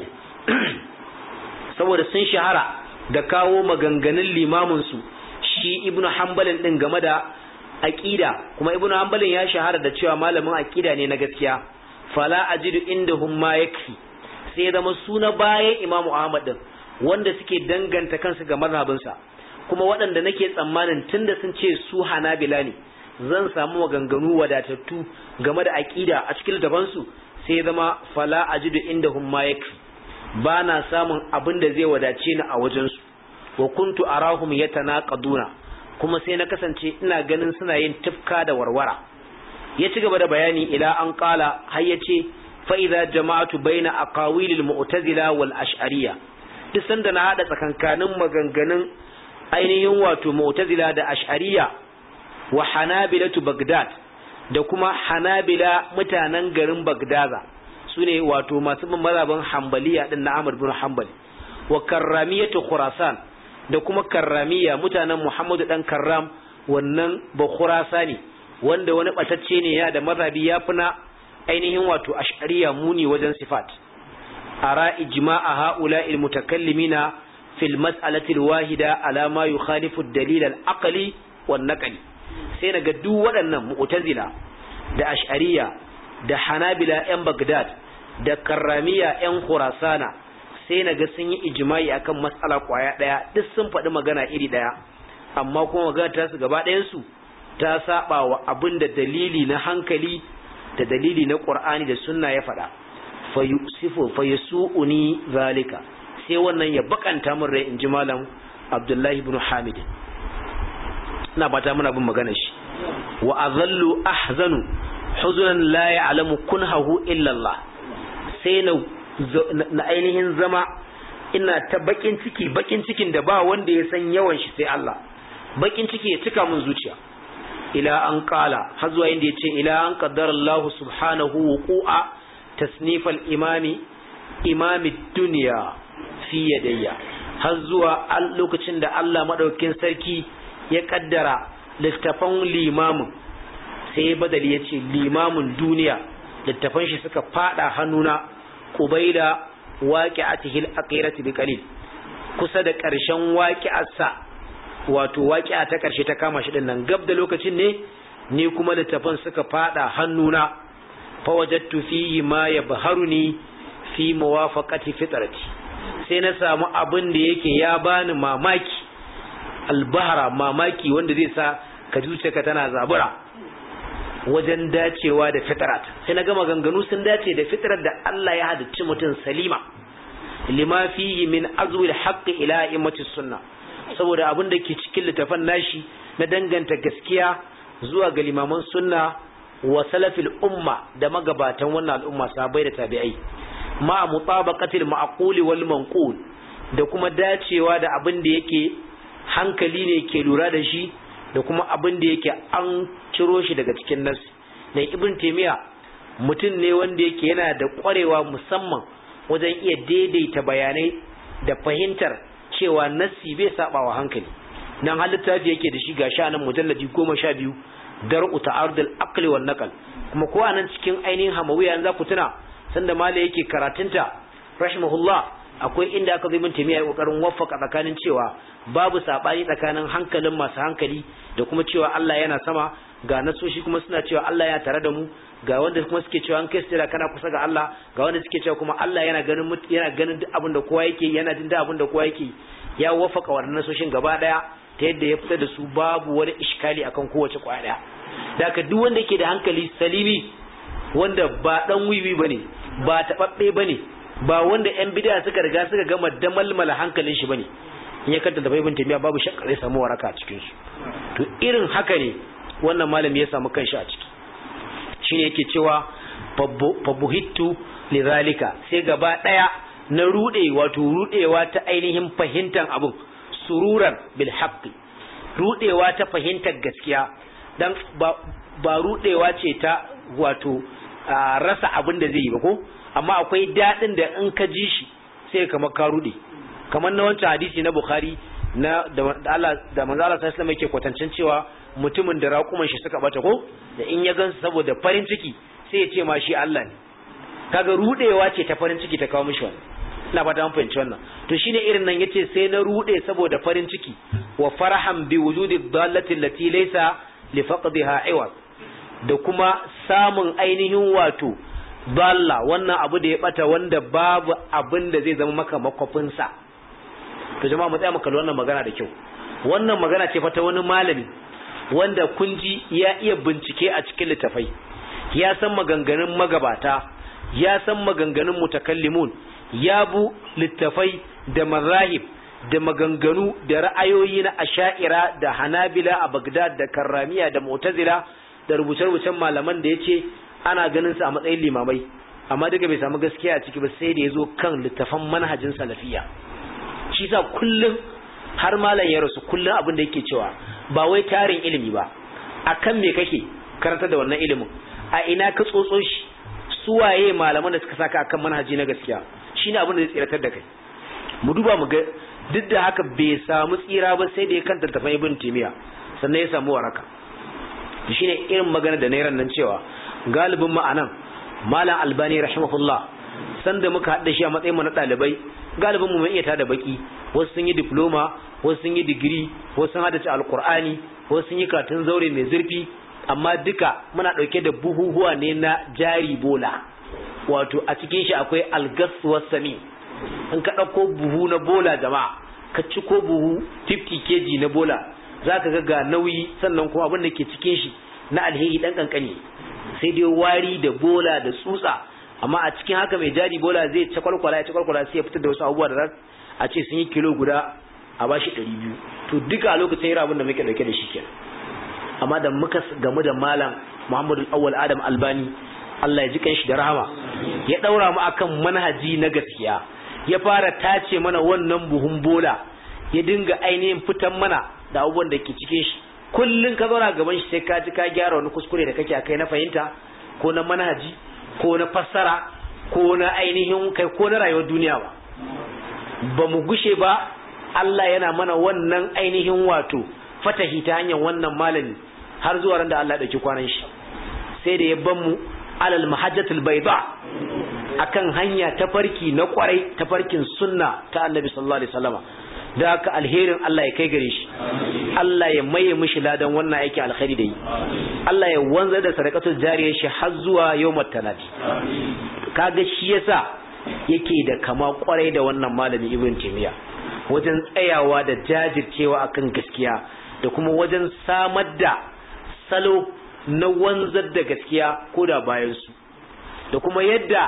saboda sun shahara da kawo maganganun limamin su shi ibnu hanbalin din game da aqida, kuma ibnu hanbalin ya shahara da cewa malamin aqida ne na gaskiya. Fala ajidu indahum ma yakfi, sai zama suna bayan imamu ahmad din wanda suke danganta kansu ga mazhabin sa, kuma waɗanda nake tsammanin tunda sun ce su hanabila ne zan samu maganganu wadatattu game da aqida a cikin littafan su, sai zama fala ajidu indahum ma yakfi, bana samun abin da zai wadace ni a wajen su. Wa kuntu arahum yatanaqaduna, kuma sai na kasance ina ganin suna yin tifka da warwara. Ya ci gaba da bayani ila an qala har yace fa idza jama'atu baina aqawilil mu'tazila wal ash'ariyya, duk sanda na hada tsakankanin maganganun ainihin wato mu'tazila da ash'ariyya wa hanabilatu bagdad da kuma hanabila mutanen garin bagdaza, sune wato masu bin mazhabin hanbaliya din na Ahmad bin Hanbali, wa karramiyatu khurasan da kuma karramiya mutanen Muhammadu dan Karram, wannan ba khurasani wanda wani batacce ne ya da mazhabi ya fina ainihin wato ash'ariyya muni wajen sifat. ara ijma'a ha'ula'il mutakallimina fil mas'alati al-wahida ala ma yukhalifu ad-dalil al-aqli wan naqli, sai naga duk waɗannan mu'tazila da ash'ariyya da hanabila yan Baghdad da karramiya yan khurasana sai naga sun yi ijma'i akan mas'ala kwaya daya, duk sun faɗi magana iri daya, amma kuma magana ta su gaba ɗayan su ta saba wa abinda dalili na hankali da dalili na Qur'ani da sunna ya faɗa. fa yusifu fa yasuuni zalika, sai wannan ya bakanta min rai, inji malam Abdullahi ibn Hamid. ina bata muna bin magana shi. wa azallu ahzanu huzunan la ya'lamu kunhahu illa Allah, sai na na ainihin zama ina ta bakin ciki bakin cikin da ba wanda ya san yawan shi sai Allah. Bakin ciki ya cika mun zuciya. ila an qala, har zuwa inda yace ila an qaddara Allah subhanahu wuqu'a tasnif al-imami imami dunya fi yadayya, har zuwa lokacin da Allah madaukakin sarki ya kaddara littafan limamin sai badali yace limamin duniya littafan shi suka fada hannuna qubaila waqi'atihi al-aqirati bi qalil kusa da ƙarshen waqi'arsa wato waqi'a ta ƙarshe ta kama shi dinnan gab da lokacin ne ni kuma littafan suka fada hannuna fa wajadtu fihi ma yabharuni fi muwafaqati fitrati sai na samu abin da yake ya bani mamaki albahara mamaki wanda zai sa ka zuciyarka tana zabura wajen dacewa da fitrat sai na ga maganganu sun dace da fitrar da Allah ya halicci mutum salima lima fihi min azwil haqqi ila immati sunna saboda abin da ke cikin littafin nashi na danganta gaskiya zuwa ga limaman sunna wa salafil umma da magabatan wannan al'umma sahabbai da tabi'ai ma mutabaqatil ma'quli wal manqul da kuma dacewa da abin da yake hankali ne ke lura da shi da kuma abin da yake an ciro shi daga cikin nas da ibn taymiya mutum ne wanda yake yana da kwarewa musamman wajen iya daidaita bayanai da fahimtar cewa nassi bai saba wa hankali nan halittafi yake da shi gashi anan mujalladi goma sha biyu dar'u ta'arudul aqli wan naql kuma ko anan cikin ainihin hamawiya yanzu ku tuna sanda mala yake karatunta rahimahullah akwai inda aka zo min tamiya kokarin waffaka tsakanin cewa babu sabani tsakanin hankalin masu hankali da kuma cewa Allah yana sama ga nasoshi kuma suna cewa Allah ya tare da mu ga wanda kuma suke cewa an kai sira kana kusa ga Allah ga wanda suke cewa kuma Allah yana ganin yana ganin duk abin da kowa yake yana jin duk abin da kowa yake ya waffaka wannan nasoshin gaba daya ta yadda ya fita da su babu wani iskali akan kowace kwaya daya daga duk wanda yake da hankali salimi wanda ba dan wiwi bane ba tababbe bane ba wanda yan bid'a suka riga suka gama damalmala hankalin shi bane in ya kanta da baibin tamiya babu shakka zai samu waraka a cikin su to irin haka ne wannan malami ya samu kanshi a ciki shine yake cewa fabuhittu lidhalika sai gaba daya na rude wato rudewa ta ainihin fahimtar abun sururan bil haqqi rudewa ta fahimtar gaskiya dan ba ba rudewa ce ta wato rasa abin da zai yi ba ko amma akwai dadin da in ka ji shi sai kamar ka rude kamar na wancan hadisi na Bukhari na da Allah da manzo Allah sallallahu alaihi wasallam yake kwatancin cewa mutumin da raƙuman shi suka bata ko da in ya gansu saboda farin ciki sai ya ce ma shi Allah ne kaga rudewa ce ta farin ciki ta kawo mishi wannan ina fata an fahimci wannan to shine irin nan yace sai na rude saboda farin ciki wa farahan bi wujudi dallati allati laysa li faqdiha iwad da kuma samun ainihin wato dalla wannan abu da ya bata wanda babu abin da zai zama maka makofin sa to jama'a mu tsaya mu kalli wannan magana da kyau wannan magana ce fa ta wani malami wanda kun ji ya iya bincike a cikin littafai ya san maganganun magabata ya san maganganun mutakallimun ya bu littafai da mazahib da maganganu da ra'ayoyi na asha'ira da hanabila a Baghdad da karramiya da mu'tazila da rubuce-rubucen malaman da yace ana ganin su a matsayin limamai amma duka bai samu gaskiya a ciki ba sai da yazo kan littafan manhajin salafiyya shi sa kullum har malam ya rasu kullum abin da yake cewa ba wai tarin ilimi ba akan me kake karanta da wannan ilimin a ina ka tsotso shi suwaye malaman da suka saka akan manhaji na gaskiya shine abin da zai tsiratar da kai mu duba mu ga duk da haka bai samu tsira ba sai da ya kanta tafai ibn timiya sannan ya samu waraka shine irin magana da nairan nan cewa galibin ma'anan malam albani rahimahullah sanda muka hada shi a matsayin mu na dalibai galibin mu mun iya tada baki wasu sun yi diploma wasu sun yi digiri wasu sun hada alqur'ani wasu sun yi katun zaure mai zurfi amma duka muna dauke da buhuhuwa ne na jari bola wato a cikin shi akwai algas wasami in ka dauko buhu na bola jama'a ka ciko buhu fifty kilograms na bola zaka ga ga nauyi sannan kuma abin da ke cikin shi na alheri dan kankani sai dai wari da bola da tsutsa amma a cikin haka mai jari bola zai cakwalkwala ya cakwalkwala sai ya fitar da wasu abubuwa da za a ce sun yi kilo guda a bashi ɗari biyu to duka a lokacin yara abin da muke dauke da shi kenan amma da muka gamu da malam Muhammadu Awwal Adam Albani Allah ya ji kanshi da rahama ya daura mu akan manhaji na gaskiya ya fara tace mana wannan buhun bola ya dinga ainihin fitan mana da abubuwan da ke cikin shi kullun ka zauna gaban shi sai ka ji ka gyara wani kuskure da kake akai na fahimta ko na manhaji ko na fassara ko na ainihin kai ko na rayuwar duniya ba ba mu gushe ba Allah yana mana wannan ainihin wato fatahi ta hanyar wannan malami har zuwa ran da Allah ya dauki kwanan shi sai da ya ban mu alal mahajjatul bayda akan hanya ta farki na kwarai ta farkin sunna ta annabi sallallahu alaihi wasallama da haka alherin Allah ya kai gare shi Allah ya maye mishi ladan wannan aiki alkhairi da yi Allah ya wanzar da sadaqatul jariyar shi har zuwa yawmat tanadi kaga shi yasa yake da kama kwarai da wannan malami Ibn Taymiyyah wajen tsayawa da jajircewa akan gaskiya da kuma wajen samar da salo na wanzar da gaskiya ko da bayan su da kuma yadda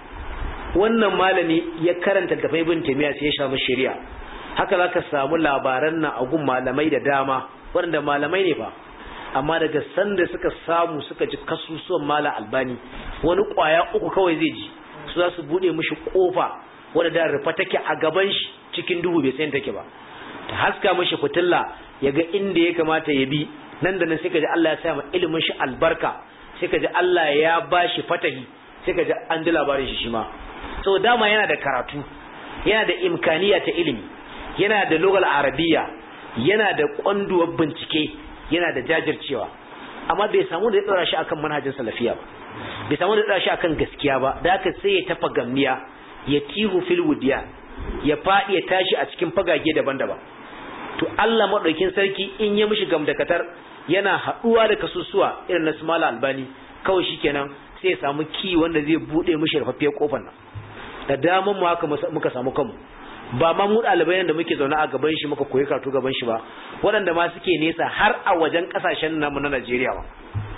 wannan malami ya karanta da Ibn Taymiyyah sai ya shamu shari'a haka zaka samu labaran nan a gun malamai da dama wanda malamai ne fa amma daga sanda suka samu suka ji kasusuwan Malam Albani wani kwaya uku kawai zai ji su za su bude mishi kofa wanda da rufa take a gaban shi cikin duhu bai san take ba ta haska mishi fitilla yaga inda ya kamata ya bi nan da nan sai kaji Allah ya sa ma ilimin shi albarka sai kaji Allah ya bashi fatahi sai kaji an ji labarin shi shi ma so dama yana da karatu yana da imkaniya ta ilimi yana da lugal arabiya yana da kwanduwar bincike yana da jajircewa amma bai samu da ya tsara shi akan manhajin salafiya ba bai samu da ya tsara shi akan gaskiya ba da haka sai ya tafa gamniya ya tihu fil wudiya ya fadi ya tashi a cikin fagage daban-daban to Allah madaukin sarki in ya mishi gamdakatar yana haduwa da kasusuwa irin na Ismail Albani kawai shikenan sai ya samu ki wanda zai bude mishi rufaffiyar kofar nan da daman mu haka muka samu kanmu ba ma mu dalibai da muke zaune a gaban shi muka koyi karatu gaban shi ba waɗanda ma suke nesa har a wajen kasashen namu na Najeriya ba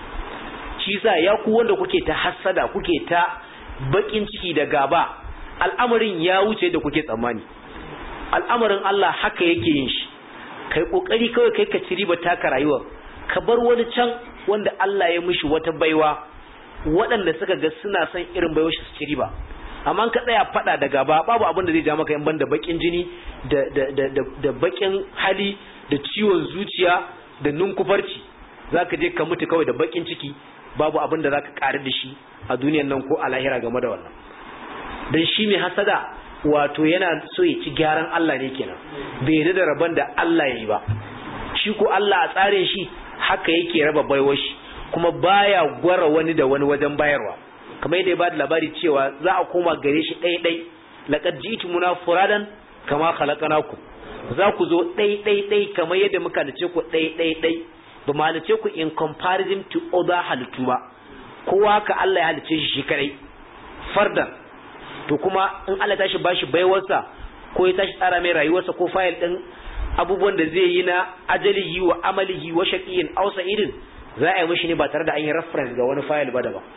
shi yasa ya ku wanda kuke ta hassada kuke ta bakin ciki da gaba al'amarin ya wuce da kuke tsammani al'amarin Allah haka yake yin shi kai kokari kawai kai ka ci riba taka rayuwa ka bar wani can wanda Allah ya mishi wata baiwa waɗanda suka ga suna son irin baiwar shi su ci riba amma ka tsaya fada da gaba babu abin da zai ja maka yan banda bakin jini da da da da bakin hali da ciwon zuciya da nunkufarci zaka je ka mutu kawai da bakin ciki babu abin da zaka karu da shi a duniyar nan ko a lahira game da wannan dan shi mai hasada wato yana so ya ci gyaran Allah ne kenan bai yarda da rabon da Allah yayi ba shi ko Allah a tsarin shi haka yake raba baiwar shi kuma baya gwara wani da wani wajen bayarwa kamar yadda ya bada labari cewa za a koma gare shi ɗai ɗai laqad ji'tumuna furadan kama khalaqnakum za ku zo ɗai ɗai ɗai kamar yadda muka halice ku ɗai ɗai ɗai ba mu halice ku in comparison to other halittu ba kowa ka Allah ya halice shi shi kadai fardan to kuma in Allah tashi bashi baiwarsa ko ya tashi tsara mai rayuwarsa ko fayil din abubuwan da zai yi na ajalihi wa amalihi wa shaqiyin aw sa'idin za a yi mishi ne ba tare da an yi reference ga wani fayil ba da ba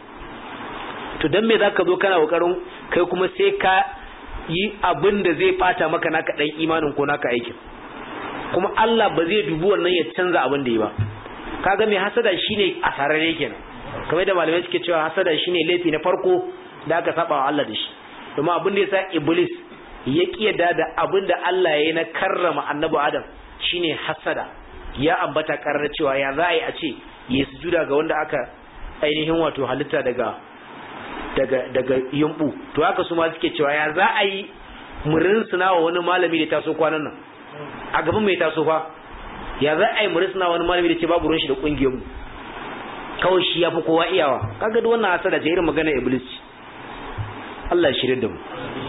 to dan me zaka zo kana kokarin kai kuma sai ka yi abin da zai bata maka naka dan imanin ko naka aikin kuma Allah ba zai dubi wannan ya canza abin da yi ba kaga me hasada shine asararre kenan kamar da malamai suke cewa hasada shine laifi na farko da aka saba wa Allah da shi kuma abin da yasa iblis ya kiyada da abin da Allah ya yi na karrama annabi Adam shine hasada ya ambata karar cewa ya za a yi a ce ya sujuda ga wanda aka ainihin wato halitta daga daga daga yumbu to haka su ma suke cewa ya za a yi murin sunawa wani malami da taso kwanan nan a gaban mai taso fa ya za a yi murin sunawa wani malami da ce babu ruwan shi da kungiyar mu kawai shi yafi kowa iyawa kaga duk wannan hasada ce irin magana iblis Allah ya shirye da mu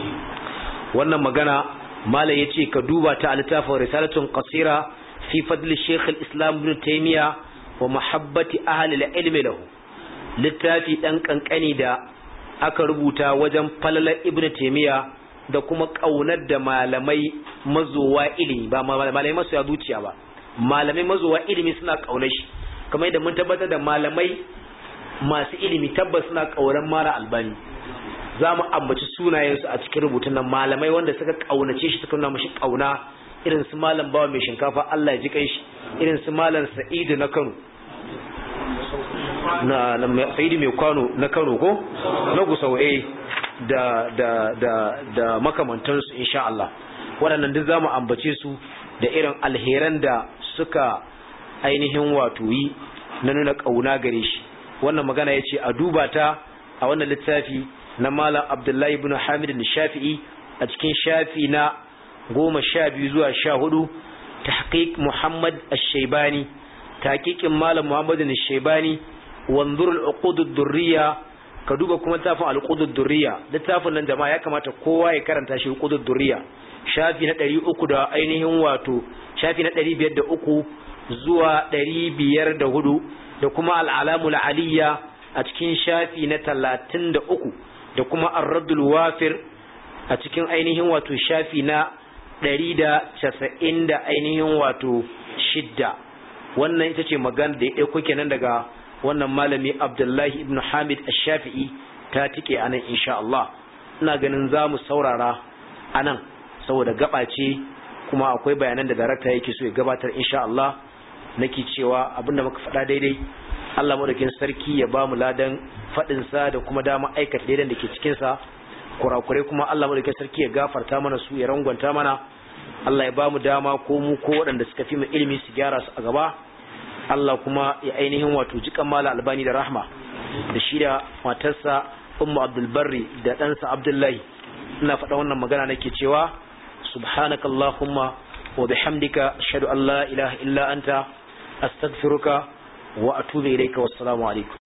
wannan magana malai yace ka duba ta al-tafsir risalatun qasira fi fadl shaykh al-islam ibn taymiya wa mahabbati ahli al-ilm lahu littafi dan kankani da aka rubuta wajen falalar ibn taymiya da kuma kaunar da malamai mazowa ilimi ba malamai masu zuciya ba malamai mazowa ilimi suna kaunar shi kamar yadda mun tabbatar da malamai masu ilimi tabbas suna kauran mara albani za mu ambaci sunayensu a cikin rubutun nan malamai wanda suka kaunace shi suka nuna mashi kauna irin su malam bawa mai shinkafa Allah ya ji kai shi irin su malam Sa'idu na Kano na na Sa'idu mai kwano na Kano ko na Gusau eh da da da da makamantansu insha Allah waɗannan duk zamu ambace su da irin alheran da suka ainihin wato yi na nuna kauna gare shi wannan magana yace a duba ta a wannan littafi na Malam Abdullahi ibn Hamid al-Shafi'i a cikin shafi na goma sha biyu zuwa sha hudu tahqiq Muhammad al-Shaybani tahqiqin Malam Muhammad al-Shaybani wanzur al-uqud ad-durriya ka duba kuma tafin al-uqud ad-durriya littafin nan jama'a ya kamata kowa ya karanta shi uqud ad-durriya shafi na ɗari uku da ainihin wato shafi na ɗari biyar da uku zuwa ɗari biyar da hudu da kuma al-alamul aliyya a cikin shafi na talatin da uku da kuma ar-raddul wafir a cikin ainihin wato shafi na ɗari da casa'in da ainihin wato shidda. Wannan ita ce magana da ya ɗauko kenan daga wannan malami Abdullahi ibn Hamid ash-Shafi'i ta tike anan insha Allah. Ina ganin za mu saurara anan saboda gaba ce kuma akwai bayanan da darakta yake so ya gabatar insha Allah. Nake cewa abinda muka faɗa daidai Allah madaukakin sarki ya ba mu ladan faɗin sa da kuma dama aikata daidan da ke cikin sa, kurakurai kuma Allah madaukakin sarki ya gafarta mana su, ya rangwanta mana. Allah ya ba mu dama ko mu ko waɗanda suka fi mu ilimi su gyara su a gaba. Allah kuma ya ainihin wato jikan mala albani da rahma da shi da matarsa ummu abdul barri da ɗansa abdullahi. Ina faɗa wannan magana nake cewa subhanakallahumma wa bihamdika ashhadu an la ilaha illa anta astaghfiruka wa atubu ilayka. Wassalamu alaikum.